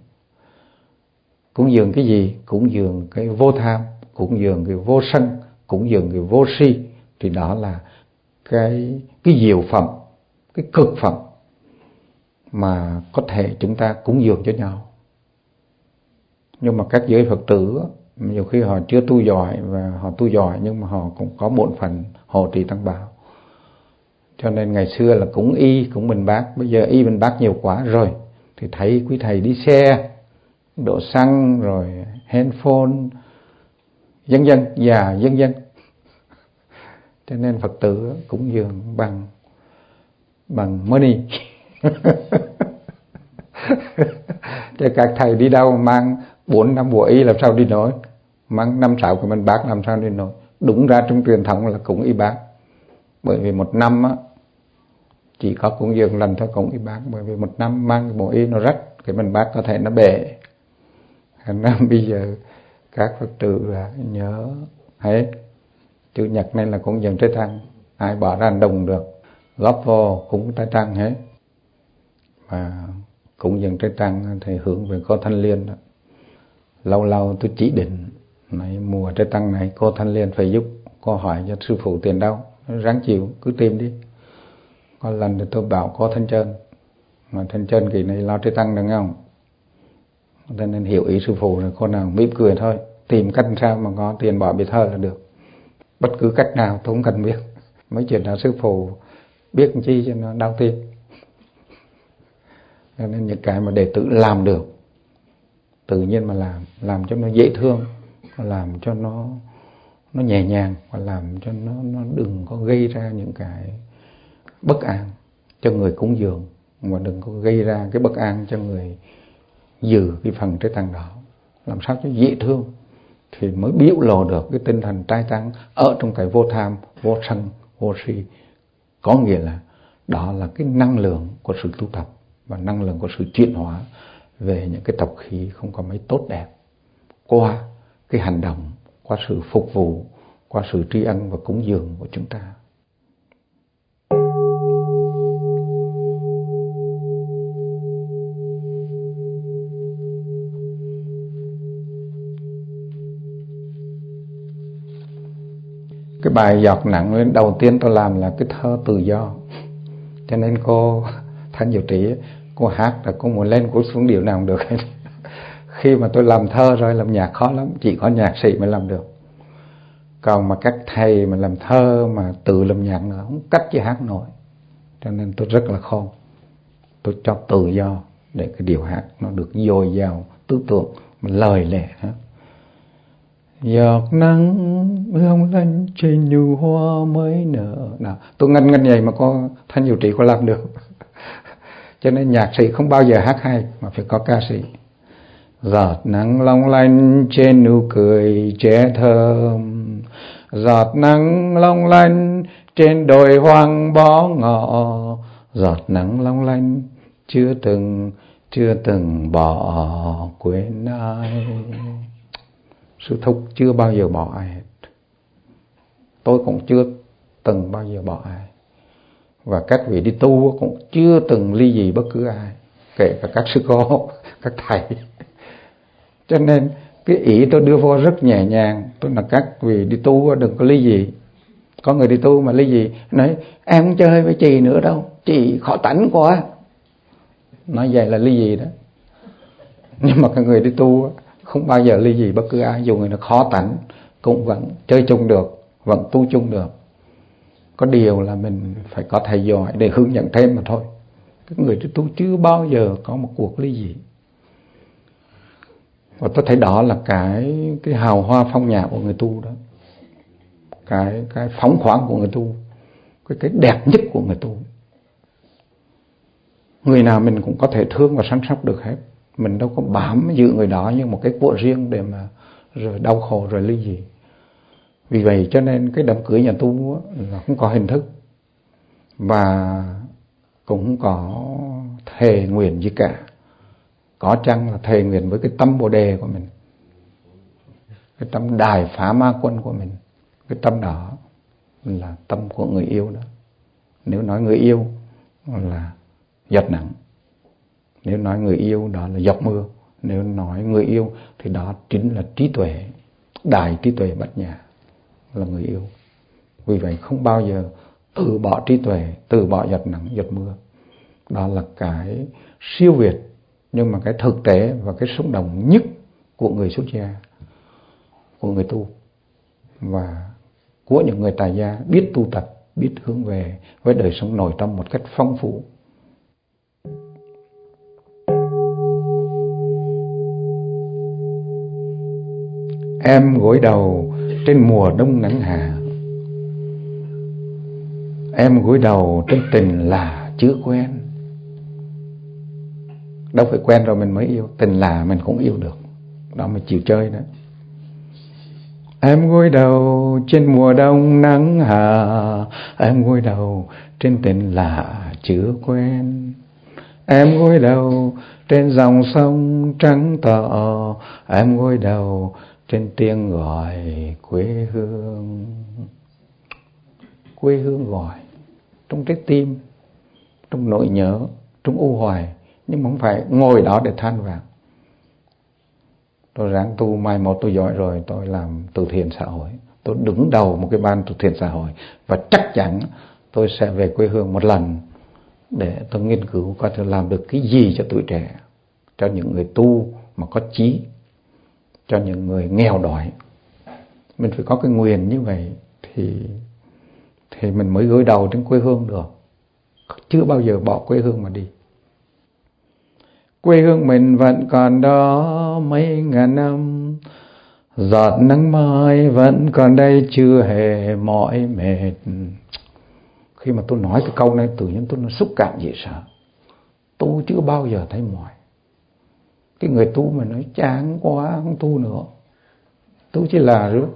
cái gì? Cúng dường cái vô tham, cúng dường cái vô sân, cúng dường cái vô si. Thì đó là cái diệu phẩm, cái cực phẩm mà có thể chúng ta cúng dường cho nhau. Nhưng mà các giới Phật tử nhiều khi họ chưa tu giỏi, và họ tu giỏi nhưng mà họ cũng có bổn phận hộ trì tăng bảo. Cho nên ngày xưa là cúng y, cúng Bình Bát, bây giờ y Bình Bát nhiều quá rồi, thì thấy quý thầy đi xe, đổ xăng, rồi handphone, dân dân. Cho nên Phật tử cúng dường bằng money. Cho các thầy đi đâu mang 4-5 bộ y làm sao đi nổi, mang 5-6 cái Bình Bát làm sao đi nổi. Đúng ra trong truyền thống là cúng y bát, bởi vì một năm á chỉ có cúng dường lần thôi cúng y bát, bởi vì một năm mang cái bộ y nó rách, cái Bình Bát có thể nó bể. Thành ra bây giờ các Phật tử là nhớ hết Chủ nhật này là cúng dường Trai Tăng, ai bỏ ra đồng được góp vô cúng Trai Tăng hết. Và cúng dường Trai Tăng thì hướng về cô Thanh Liên đó. Lâu lâu tôi chỉ định này, mùa Trai Tăng này cô Thanh Liên phải giúp. Cô hỏi cho sư phụ tiền đâu, ráng chịu, cứ tìm đi. Có lần thì tôi bảo cô Thanh Trơn, mà Thanh Trơn kỳ này lo Trai Tăng được không? Cho nên hiểu ý sư phụ rồi, cô nào mỉm cười thôi, tìm cách sao mà có tiền bỏ bia thờ là được. Bất cứ cách nào tôi không cần biết. Mấy chuyện đó sư phụ biết chi cho nó đau tim. Cho nên những cái mà để tự làm được, tự nhiên mà làm cho nó dễ thương, làm cho nó nhẹ nhàng, và làm cho nó đừng có gây ra những cái bất an cho người cúng dường, mà đừng có gây ra cái bất an cho người giữ cái phần Trai Tăng đó. Làm sao cho dễ thương thì mới biểu lộ được cái tinh thần Trai Tăng ở trong cái vô tham, vô sân, vô si. Có nghĩa là đó là cái năng lượng của sự tu tập và năng lượng của sự chuyển hóa về những cái tập khí không có mấy tốt đẹp qua cái hành động, qua sự phục vụ, qua sự tri ân và cúng dường của chúng ta. Cái bài giọt nặng lên đầu tiên tôi làm là cái thơ tự do. Cho nên cô Thanh Diệu Trí, cô hát là cô muốn lên cô xuống điệu nào cũng được. Khi mà tôi làm thơ rồi, làm nhạc khó lắm, chỉ có nhạc sĩ mới làm được. Còn mà các thầy mà làm thơ mà tự làm nhạc nữa, không cách gì hát nổi. Cho nên tôi rất là khôn. Tôi cho tự do để cái điệu hát nó được dồi dào tư tưởng, mà lời lẽ. Giọt nắng long lanh trên nụ hoa mới nở. Nào, tôi ngân vậy mà có Thanh Diệu Trí có làm được. Cho nên nhạc sĩ không bao giờ hát hay, mà phải có ca sĩ. Giọt nắng long lanh trên nụ cười trẻ thơm, giọt nắng long lanh trên đồi hoang bó ngọ, giọt nắng long lanh chưa từng bỏ quên ai. Sư Thúc chưa bao giờ bỏ ai hết. Tôi cũng chưa từng bao giờ bỏ ai. Và các vị đi tu cũng chưa từng ly dị bất cứ ai, kể cả các sư cô, các thầy. Cho nên cái ý tôi đưa vô rất nhẹ nhàng. Tôi là các vị đi tu đừng có ly dị. Có người đi tu mà ly dị, nói em không chơi với chị nữa đâu, chị khó tánh quá. Nói vậy là ly dị đó. Nhưng mà cái người đi tu không bao giờ ly dị bất cứ ai, dù người nó khó tánh cũng vẫn chơi chung được, vẫn tu chung được. Có điều là mình phải có thầy giỏi để hướng dẫn thêm mà thôi. Các người đi tu chưa bao giờ có một cuộc ly dị. Và tôi thấy đó là cái hào hoa phong nhã của người tu đó, cái phóng khoáng của người tu, cái đẹp nhất của người tu. Người nào mình cũng có thể thương và săn sóc được hết. Mình đâu có bám giữ người đó như một cái của riêng để mà rồi đau khổ rồi ly dị. Vì vậy cho nên cái đám cưới nhà tu là không có hình thức, và cũng không có thề nguyện gì cả. Có chăng là thề nguyện với cái tâm Bồ Đề của mình, cái tâm đài phá ma quân của mình. Cái tâm đó là tâm của người yêu đó. Nếu nói người yêu là giọt nắng, nếu nói người yêu đó là giọt mưa, nếu nói người yêu thì đó chính là trí tuệ, đại trí tuệ bát nhã là người yêu. Vì vậy không bao giờ từ bỏ trí tuệ, từ bỏ giọt nắng, giọt mưa. Đó là cái siêu việt, nhưng mà cái thực tế và cái sống động nhất của người xuất gia, của người tu và của những người tại gia biết tu tập, biết hướng về với đời sống nội tâm một cách phong phú. Em gối đầu trên mùa đông nắng hạ, em gối đầu trên tình là chưa quen. Đâu phải quen rồi mình mới yêu, tình là mình cũng yêu được. Đó mà chịu chơi đó. Em gối đầu trên mùa đông nắng hạ, em gối đầu trên tình lạ chưa quen. Em gối đầu trên dòng sông trắng tỏ, em gối đầu trên tiếng gọi quê hương. quê hương gọi trong trái tim, trong nỗi nhớ, trong u hoài, nhưng mà không phải ngồi đó để than vãn. Tôi ráng tu, mai một tôi giỏi rồi tôi làm từ thiện xã hội, tôi đứng đầu một cái ban từ thiện xã hội, và chắc chắn tôi sẽ về quê hương một lần để tôi nghiên cứu coi tôi làm được cái gì cho tuổi trẻ, cho những người tu mà có chí, cho những người nghèo đói. Mình phải có cái nguyện như vậy thì mình mới gối đầu trên quê hương được. Chưa bao giờ bỏ quê hương mà đi. Quê hương mình vẫn còn đó mấy ngàn năm, giọt nắng mai vẫn còn đây chưa hề mỏi mệt. Khi mà tôi nói cái câu này tự nhiên tôi nó xúc cảm dễ sợ. Tu chưa bao giờ thấy mỏi. Cái người tu mà nói chán quá không tu nữa, tu chỉ là rước.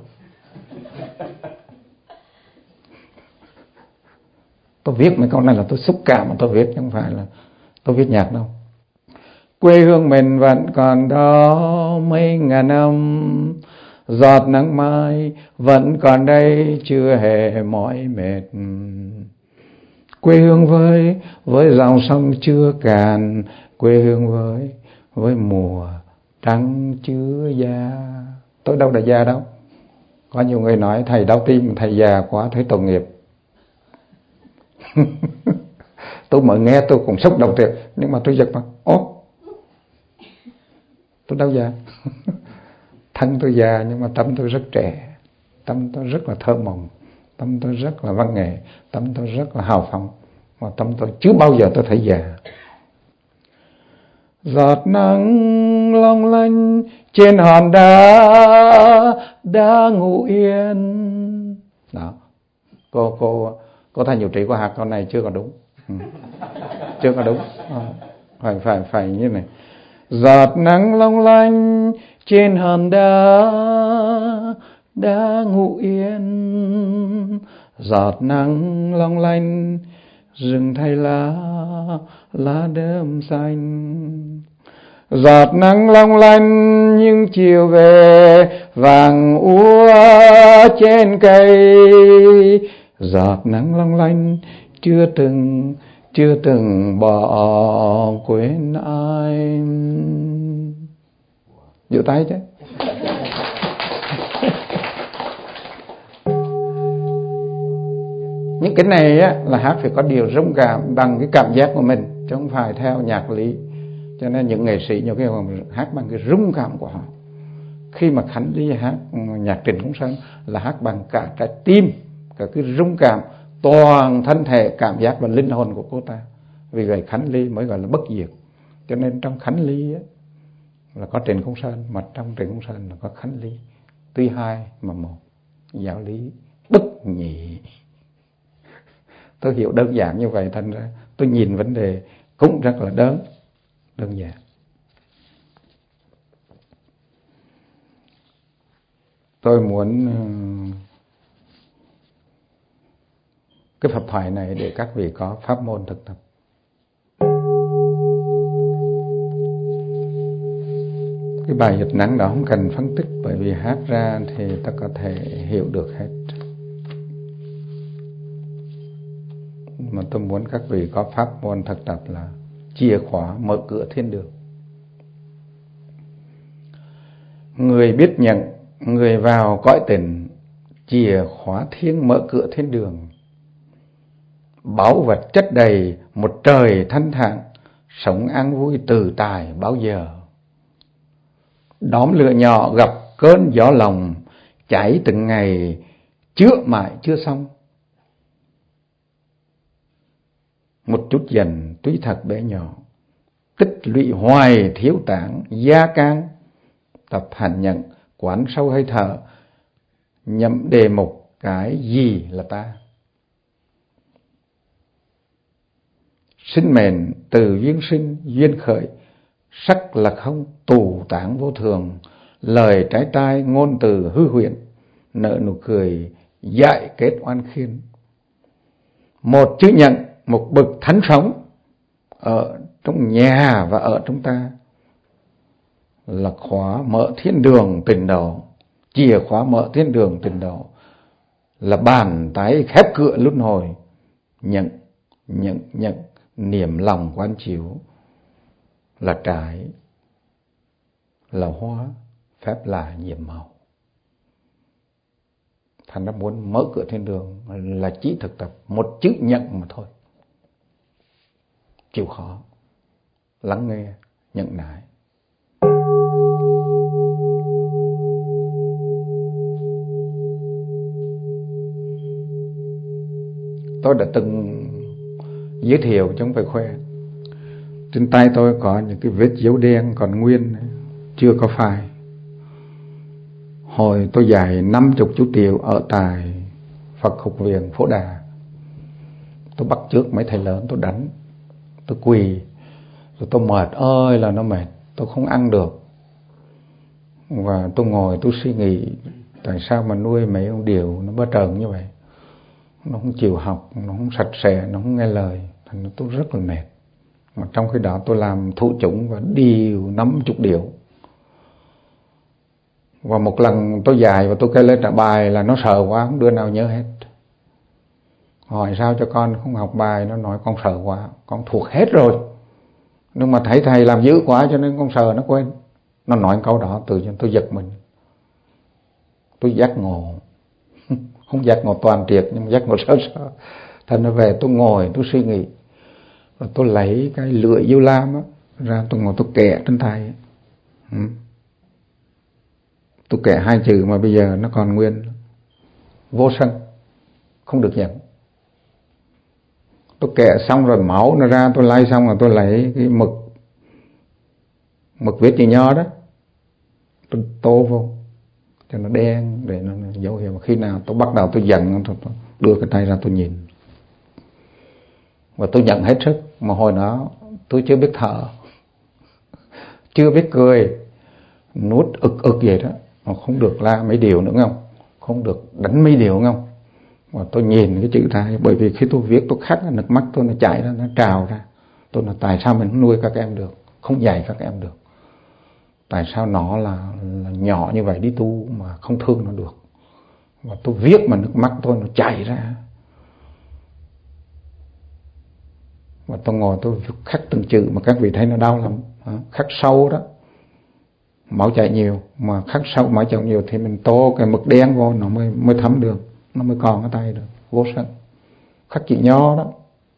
Tôi viết mấy câu này là tôi xúc cảm mà tôi viết, chứ không phải là tôi viết nhạc đâu. Quê hương mình vẫn còn đó mấy ngàn năm, giọt nắng mai vẫn còn đây chưa hề mỏi mệt. Quê hương với dòng sông chưa cạn, quê hương với mùa trăng chưa già. Tôi đâu đã già đâu. Có nhiều người nói thầy đau tim, thầy già quá, thấy tội nghiệp. Tôi mới nghe tôi cũng xúc động thiệt, nhưng mà tôi giật mà tôi đâu già. Thân tôi già nhưng mà tâm tôi rất trẻ, tâm tôi rất là thơ mộng, tâm tôi rất là văn nghệ, tâm tôi rất là hào phóng, mà tâm tôi chưa bao giờ tôi thấy già. Giọt nắng long lanh trên hòn đá ngủ yên. Đó, cô Thanh Nhiều Trí có hát câu này chưa có đúng. Chưa có đúng. Phải như này. Giọt nắng long lanh trên hòn đá ngủ yên. Giọt nắng long lanh rừng thay lá đơm xanh. Giọt nắng long lanh nhưng chiều về vàng úa trên cây. Giọt nắng long lanh chưa từng bỏ quên ai. Vỗ tay chứ. Những cái này á, là hát phải có điều rung cảm bằng cái cảm giác của mình, chứ không phải theo nhạc lý. Cho nên những nghệ sĩ nhiều khi họ hát bằng cái rung cảm của họ. Khi mà Khánh Ly hát nhạc Trịnh Công Sơn là hát bằng cả trái tim, cả cái rung cảm, toàn thân thể, cảm giác và linh hồn của cô ta. Vì vậy Khánh Ly mới gọi là bất diệt. Cho nên trong Khánh Ly á, là có Trịnh Công Sơn, mà trong Trịnh Công Sơn là có Khánh Ly. Tuy hai mà một, giáo lý bất nhị. Tôi hiểu đơn giản như vậy, thành ra tôi nhìn vấn đề cũng rất là đơn giản. Tôi muốn cái pháp thoại này để các vị có pháp môn thực tập. Cái bài Dịch Nắng đó không cần phân tích, bởi vì hát ra thì ta có thể hiểu được hết. Mà tôi muốn các vị có pháp môn thực tập là chìa khóa mở cửa thiên đường. Người biết nhận, người vào cõi tình, chìa khóa thiên mở cửa thiên đường. Báu vật chất đầy, một trời thanh thản, sống an vui tự tại bao giờ. Đóm lửa nhỏ gặp cơn gió lòng, cháy từng ngày, chữa mãi chưa xong. Một chút dần tuy thật bé nhỏ, tích lũy hoài thiếu tảng gia can. Tập hành nhận, quán sâu hơi thở, nhậm đề mục cái gì là ta. Sinh mệnh từ duyên sinh duyên khởi, sắc là không tù tán vô thường. Lời trái tai ngôn từ hư huyễn, nở nụ cười dại kết oan khiên. Một chữ nhận, một bậc thánh sống ở trong nhà và ở trong ta, là khóa mở thiên đường tịnh độ, chìa khóa mở thiên đường tịnh độ. là bàn tay khép cửa luân hồi, nhận niềm lòng quán chiếu, là trái, là hoa, phép là nhiệm màu. Thành ra muốn mở cửa thiên đường là chỉ thực tập một chữ nhận mà thôi. Chịu khó, lắng nghe, nhận nại. Tôi đã từng giới thiệu chứ không phải khoe. Trên tay tôi có những cái vết dấu đen còn nguyên, chưa có phai. Hồi tôi dạy 50 chú tiểu ở tại Phật học viện Phổ Đà, tôi bắt chước mấy thầy lớn, tôi đánh, tôi quỳ, rồi tôi mệt ơi là nó mệt, tôi không ăn được. Và tôi ngồi tôi suy nghĩ tại sao mà nuôi mấy ông điều nó bơ trợn như vậy. Nó không chịu học, nó không sạch sẽ, nó không nghe lời, thành ra tôi rất là mệt. Mà trong khi đó tôi làm thụ chủng và điều 50 điều. Và một lần tôi dạy và tôi kêu lên trả bài là nó sợ quá, không đứa nào nhớ hết. Hỏi sao cho con không học bài, nó nói con sợ quá, con thuộc hết rồi. Nhưng mà thấy thầy làm dữ quá cho nên con sợ nó quên. Nó nói câu đó tự nhiên tôi giật mình. Tôi giác ngộ. Không giác ngộ toàn triệt nhưng giác ngộ sơ sơ. Thành ra về tôi ngồi tôi suy nghĩ. Rồi tôi lấy cái lưỡi diêu lam á ra, tôi ngồi tôi kẻ trên tay. Tôi kẻ 2 chữ mà bây giờ nó còn nguyên. Vô sân, không được nhận. Tôi kẻ xong rồi máu nó ra, tôi lay xong rồi tôi lấy cái mực viết chữ nho đó, tôi tô vô cho nó đen để nó dấu hiệu. Mà khi nào tôi bắt đầu tôi giận, tôi đưa cái tay ra tôi nhìn và tôi nhận hết sức. Mà hồi đó tôi chưa biết thở, chưa biết cười, nuốt ực vậy đó. Mà không được la mấy điều nữa không, không được đánh mấy điều không. Và tôi nhìn cái chữ thai, bởi vì khi tôi viết tôi khắc, nước mắt tôi nó chảy ra, nó trào ra. Tôi nói tại sao mình không nuôi các em được, không dạy các em được, tại sao nó là nhỏ như vậy đi tu mà không thương nó được. Và tôi viết mà nước mắt tôi nó chảy ra. Và tôi ngồi tôi khắc từng chữ mà các vị thấy nó đau lắm. Khắc sâu đó, máu chảy nhiều, mà khắc sâu máu chảy nhiều thì mình tô cái mực đen vô nó mới thấm được, nó mới còn cái tay được. Vô sân, khắc chữ nho đó.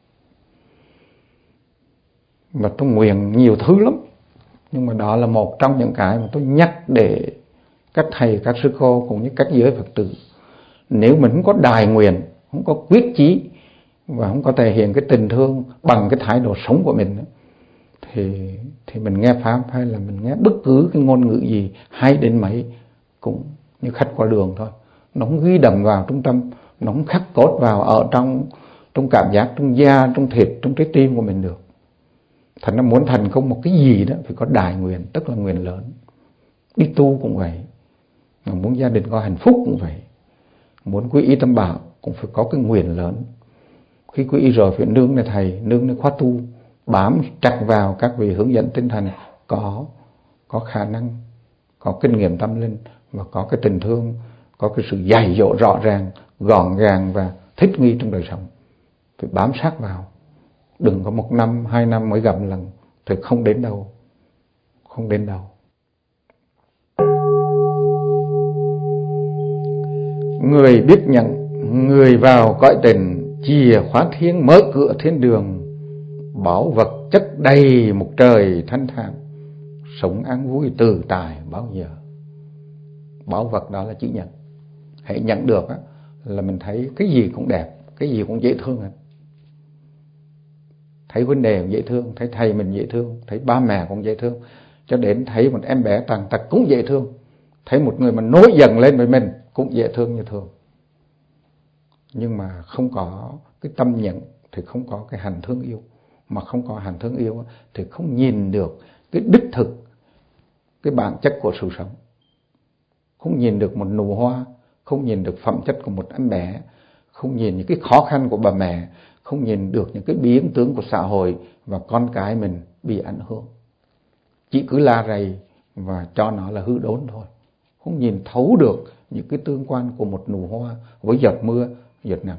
Và tôi nguyện nhiều thứ lắm, nhưng mà đó là một trong những cái mà tôi nhắc để các thầy, các sư cô cũng như các giới Phật tử, nếu mình không có đài nguyện, không có quyết chí và không có thể hiện cái tình thương bằng cái thái độ sống của mình, thì mình nghe pháp hay là mình nghe bất cứ cái ngôn ngữ gì hay đến mấy cũng như khách qua đường thôi. Nó không ghi đậm vào trong tâm, nó không khắc cốt vào ở trong cảm giác, trong da, trong thịt, trong trái tim của mình được. Thành ra muốn thành công một cái gì đó phải có đại nguyện, tức là nguyện lớn. Đi tu cũng vậy, muốn gia đình có hạnh phúc cũng vậy, muốn quy y Tam Bảo cũng phải có cái nguyện lớn. Khi quy y rồi phải nương nơi thầy, nương nơi khóa tu, bám chặt vào các vị hướng dẫn tinh thần có khả năng, có kinh nghiệm tâm linh và có cái tình thương, có cái sự dạy dỗ rõ ràng, gọn gàng và thích nghi trong đời sống. Phải bám sát vào. Đừng có 1 năm, 2 năm mới gặp lần thì không đến đâu. Không đến đâu. Người biết nhận, người vào cõi tình, chìa khóa thiên mở cửa thiên đường, bảo vật chất đầy một trời thanh thản, sống an vui tự tại bao giờ. Bảo vật đó là chữ nhận. Hãy nhận được á, là mình thấy cái gì cũng đẹp, cái gì cũng dễ thương hết. Thấy vấn đề cũng dễ thương, thấy thầy mình dễ thương, thấy ba mẹ cũng dễ thương, cho đến thấy một em bé tàn tật cũng dễ thương, thấy một người mà nổi giận lên với mình cũng dễ thương như thường. Nhưng mà không có cái tâm nhận thì không có cái hành thương yêu. Mà không có hành thương yêu thì không nhìn được cái đích thực, cái bản chất của sự sống. Không nhìn được một nụ hoa, không nhìn được phẩm chất của một em bé, không nhìn những cái khó khăn của bà mẹ, không nhìn được những cái biến tướng của xã hội và con cái mình bị ảnh hưởng. Chỉ cứ la rầy và cho nó là hư đốn thôi. Không nhìn thấu được những cái tương quan của một nụ hoa với giọt mưa, giọt nắng.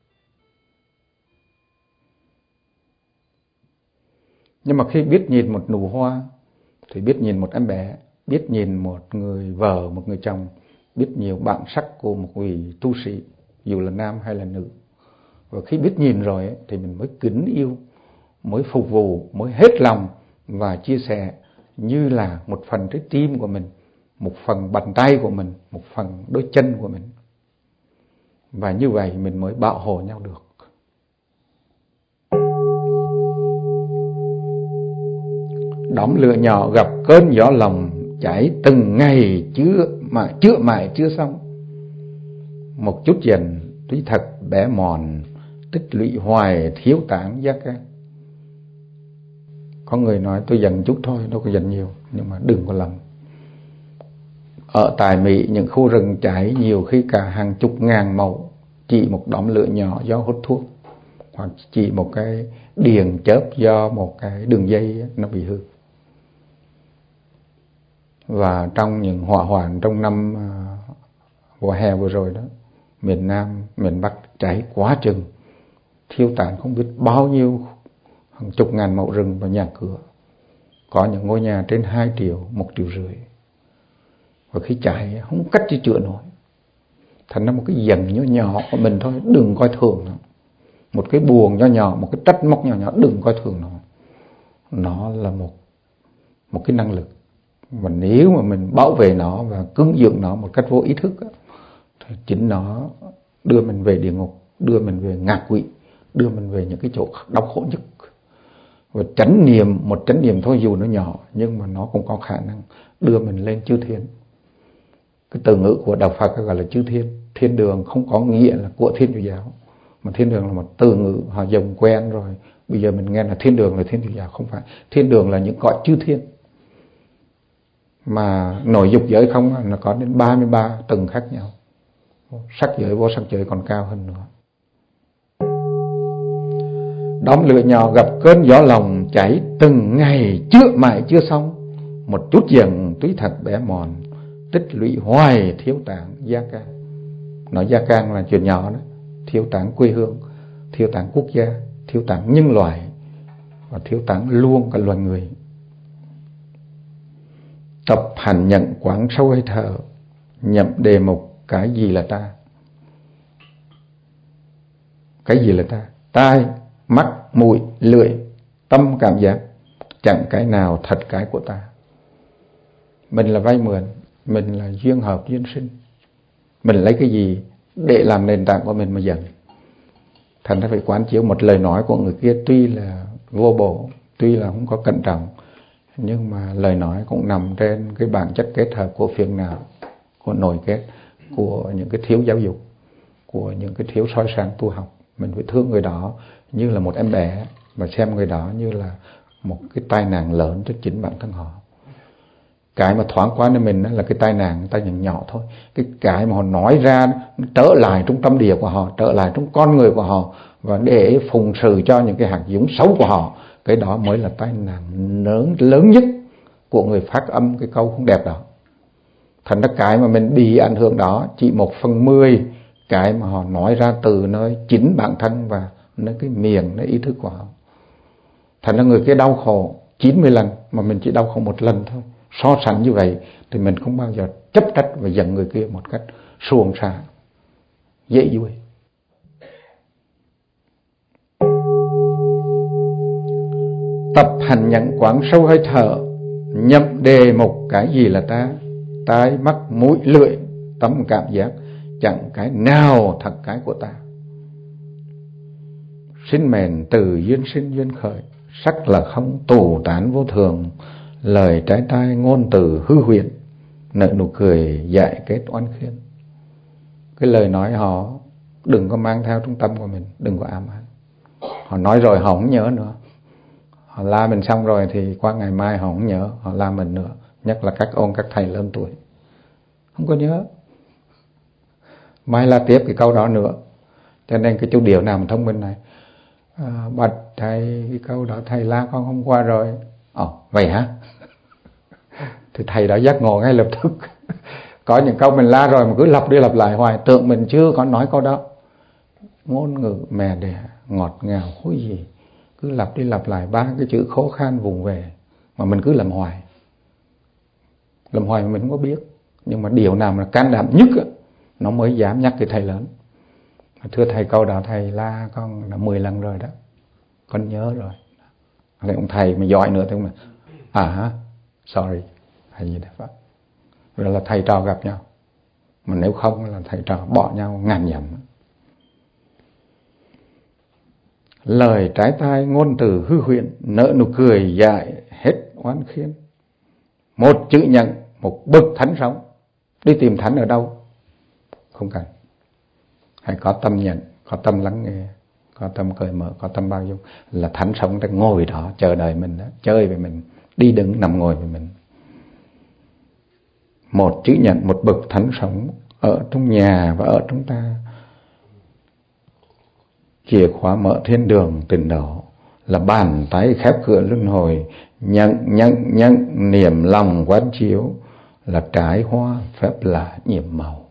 Nhưng mà khi biết nhìn một nụ hoa thì biết nhìn một em bé, biết nhìn một người vợ, một người chồng, biết nhiều bản sắc của một vị tu sĩ, dù là nam hay là nữ. Và khi biết nhìn rồi ấy, thì mình mới kính yêu, mới phục vụ, mới hết lòng và chia sẻ như là một phần trái tim của mình, một phần bàn tay của mình, một phần đôi chân của mình. Và như vậy mình mới bảo hộ nhau được. Đốm lửa nhỏ gặp cơn gió lòng, cháy từng ngày chữa mãi chưa xong. Một chút dần tuy thật bé mòn, tích lũy hoài thiếu tán giác can. Có người nói tôi giận chút thôi, đâu có giận nhiều, nhưng mà đừng có lầm. Ở tại Mỹ, những khu rừng cháy nhiều khi cả hàng chục ngàn mẫu, chỉ một đốm lửa nhỏ do hút thuốc, hoặc chỉ một cái điện chớp do một cái đường dây nó bị hư. Và trong những hỏa hoạn trong năm mùa hè vừa rồi đó, miền Nam, miền Bắc cháy quá chừng, thiêu tàn không biết bao nhiêu, hàng chục ngàn mẫu rừng và nhà cửa. Có những ngôi nhà trên 2 triệu, 1,5 triệu. Và khi cháy không cách gì chữa nổi. Thành ra một cái giận nhỏ nhỏ của mình thôi, đừng coi thường nó. Một cái buồn nhỏ nhỏ, một cái trách móc nhỏ nhỏ, đừng coi thường nó. Nó là một cái năng lực. Và nếu mà mình bảo vệ nó và cứng dưỡng nó một cách vô ý thức thì chính nó đưa mình về địa ngục, đưa mình về ngạ quỷ, đưa mình về những cái chỗ đau khổ nhất. Và một chánh niệm thôi dù nó nhỏ, nhưng mà nó cũng có khả năng đưa mình lên chư thiên. Cái từ ngữ của đạo Phật gọi là chư thiên. Thiên đường không có nghĩa là của Thiên Chúa giáo, mà thiên đường là một từ ngữ họ dùng quen rồi. Bây giờ mình nghe là thiên đường là Thiên Chúa giáo, không phải. Thiên đường là những cõi chư thiên. Mà nội dục giới không, nó có đến 33 tầng khác nhau. Sắc giới, vô sắc giới còn cao hơn nữa. Đốm lửa nhỏ gặp cơn gió lòng, cháy từng ngày chữa mãi chưa xong. Một chút giận túy thật bé mòn, tích lũy hoài thiếu tán gia can. Nói gia can là chuyện nhỏ đó. Thiếu tán quê hương, thiếu tán quốc gia, thiếu tán nhân loại, và thiếu tán luôn cả loài người. Tập hành nhận quán sâu hơi thở, nhậm đề mục cái gì là ta. Cái gì là ta? Tai, mắt, mũi, lưỡi, tâm cảm giác, chẳng cái nào thật cái của ta. Mình là vay mượn, mình là duyên hợp duyên sinh. Mình lấy cái gì để làm nền tảng của mình mà giận. Thành ra phải quán chiếu một lời nói của người kia tuy là vô bổ, tuy là không có cẩn trọng, nhưng mà lời nói cũng nằm trên cái bản chất kết hợp của phiền não, của nội kết, của những cái thiếu giáo dục, của những cái thiếu soi sáng tu học. Mình phải thương người đó như là một em bé, và xem người đó như là một cái tai nạn lớn cho chính bản thân họ. Cái mà thoáng qua đến mình là cái tai nạn nhỏ thôi. Cái mà họ nói ra nó trở lại trong tâm địa của họ, trở lại trong con người của họ, và để phụng sự cho những cái hạt giống xấu của họ. Cái đó mới là tai nạn lớn nhất của người phát âm cái câu không đẹp đó. Thành ra cái mà mình bị ảnh hưởng đó chỉ 1/10 cái mà họ nói ra từ nơi chính bản thân và nơi cái miệng, nơi ý thức của họ. Thành ra người kia đau khổ 90 lần mà mình chỉ đau khổ 1 lần thôi. So sánh như vậy thì mình không bao giờ chấp trách và giận người kia một cách suồng sã, dễ vui. Tập hành nhận quán sâu hơi thở, nhậm đề mục cái gì là ta. Tai, mắt, mũi, lưỡi, tâm cảm giác, chẳng cái nào thật cái của ta. Sinh mệnh từ duyên sinh duyên khởi, sắc là không tù tán vô thường, lời trái tai ngôn từ hư huyễn, nở nụ cười dại kết oan khiên. Cái lời nói họ đừng có mang theo trong tâm của mình, đừng có ám ảnh. Họ nói rồi họ không nhớ nữa. Họ la mình xong rồi thì qua ngày mai họ không nhớ, họ la mình nữa. Nhất là các ông, các thầy lớn tuổi, không có nhớ. Mai la tiếp cái câu đó nữa. Cho nên cái chú điệu nào mà thông minh này, bạch thầy, cái câu đó thầy la con hôm qua rồi. Vậy hả? Thì thầy đã giác ngộ ngay lập tức. Có những câu mình la rồi mà cứ lặp đi lặp lại hoài, tưởng mình chưa có nói câu đó. Ngôn ngữ mẹ đẻ ngọt ngào hối gì, cứ lặp đi lặp lại 3 cái chữ khó khăn vùng về mà mình cứ làm hoài mà mình không có biết. Nhưng mà điều nào mà can đảm nhất nó mới dám nhắc cái thầy lớn. Thưa thầy, câu đó thầy la con là 10 lần rồi đó, con nhớ rồi. Thì ông thầy mà giỏi nữa thì ông mà sorry hay gì đấy. Rồi là thầy trò gặp nhau, mà nếu không là thầy trò bỏ nhau ngàn dặm. Lời trái tai ngôn từ hư huyễn, nở nụ cười dại hết oán khiên. Một chữ nhận, một bậc thánh sống. Đi tìm thánh ở đâu? Không cần. Hãy có tâm nhận, có tâm lắng nghe, có tâm cởi mở, có tâm bao dung. Là thánh sống đang ngồi đó chờ đợi mình đó, chơi với mình, đi đứng nằm ngồi với mình. Một chữ nhận, một bậc thánh sống ở trong nhà và ở trong ta. Chìa khóa mở thiên đường tịnh độ, là bàn tay khép cửa luân hồi, nhận niềm lòng quán chiếu, là trái hoa phép lạ nhiệm màu.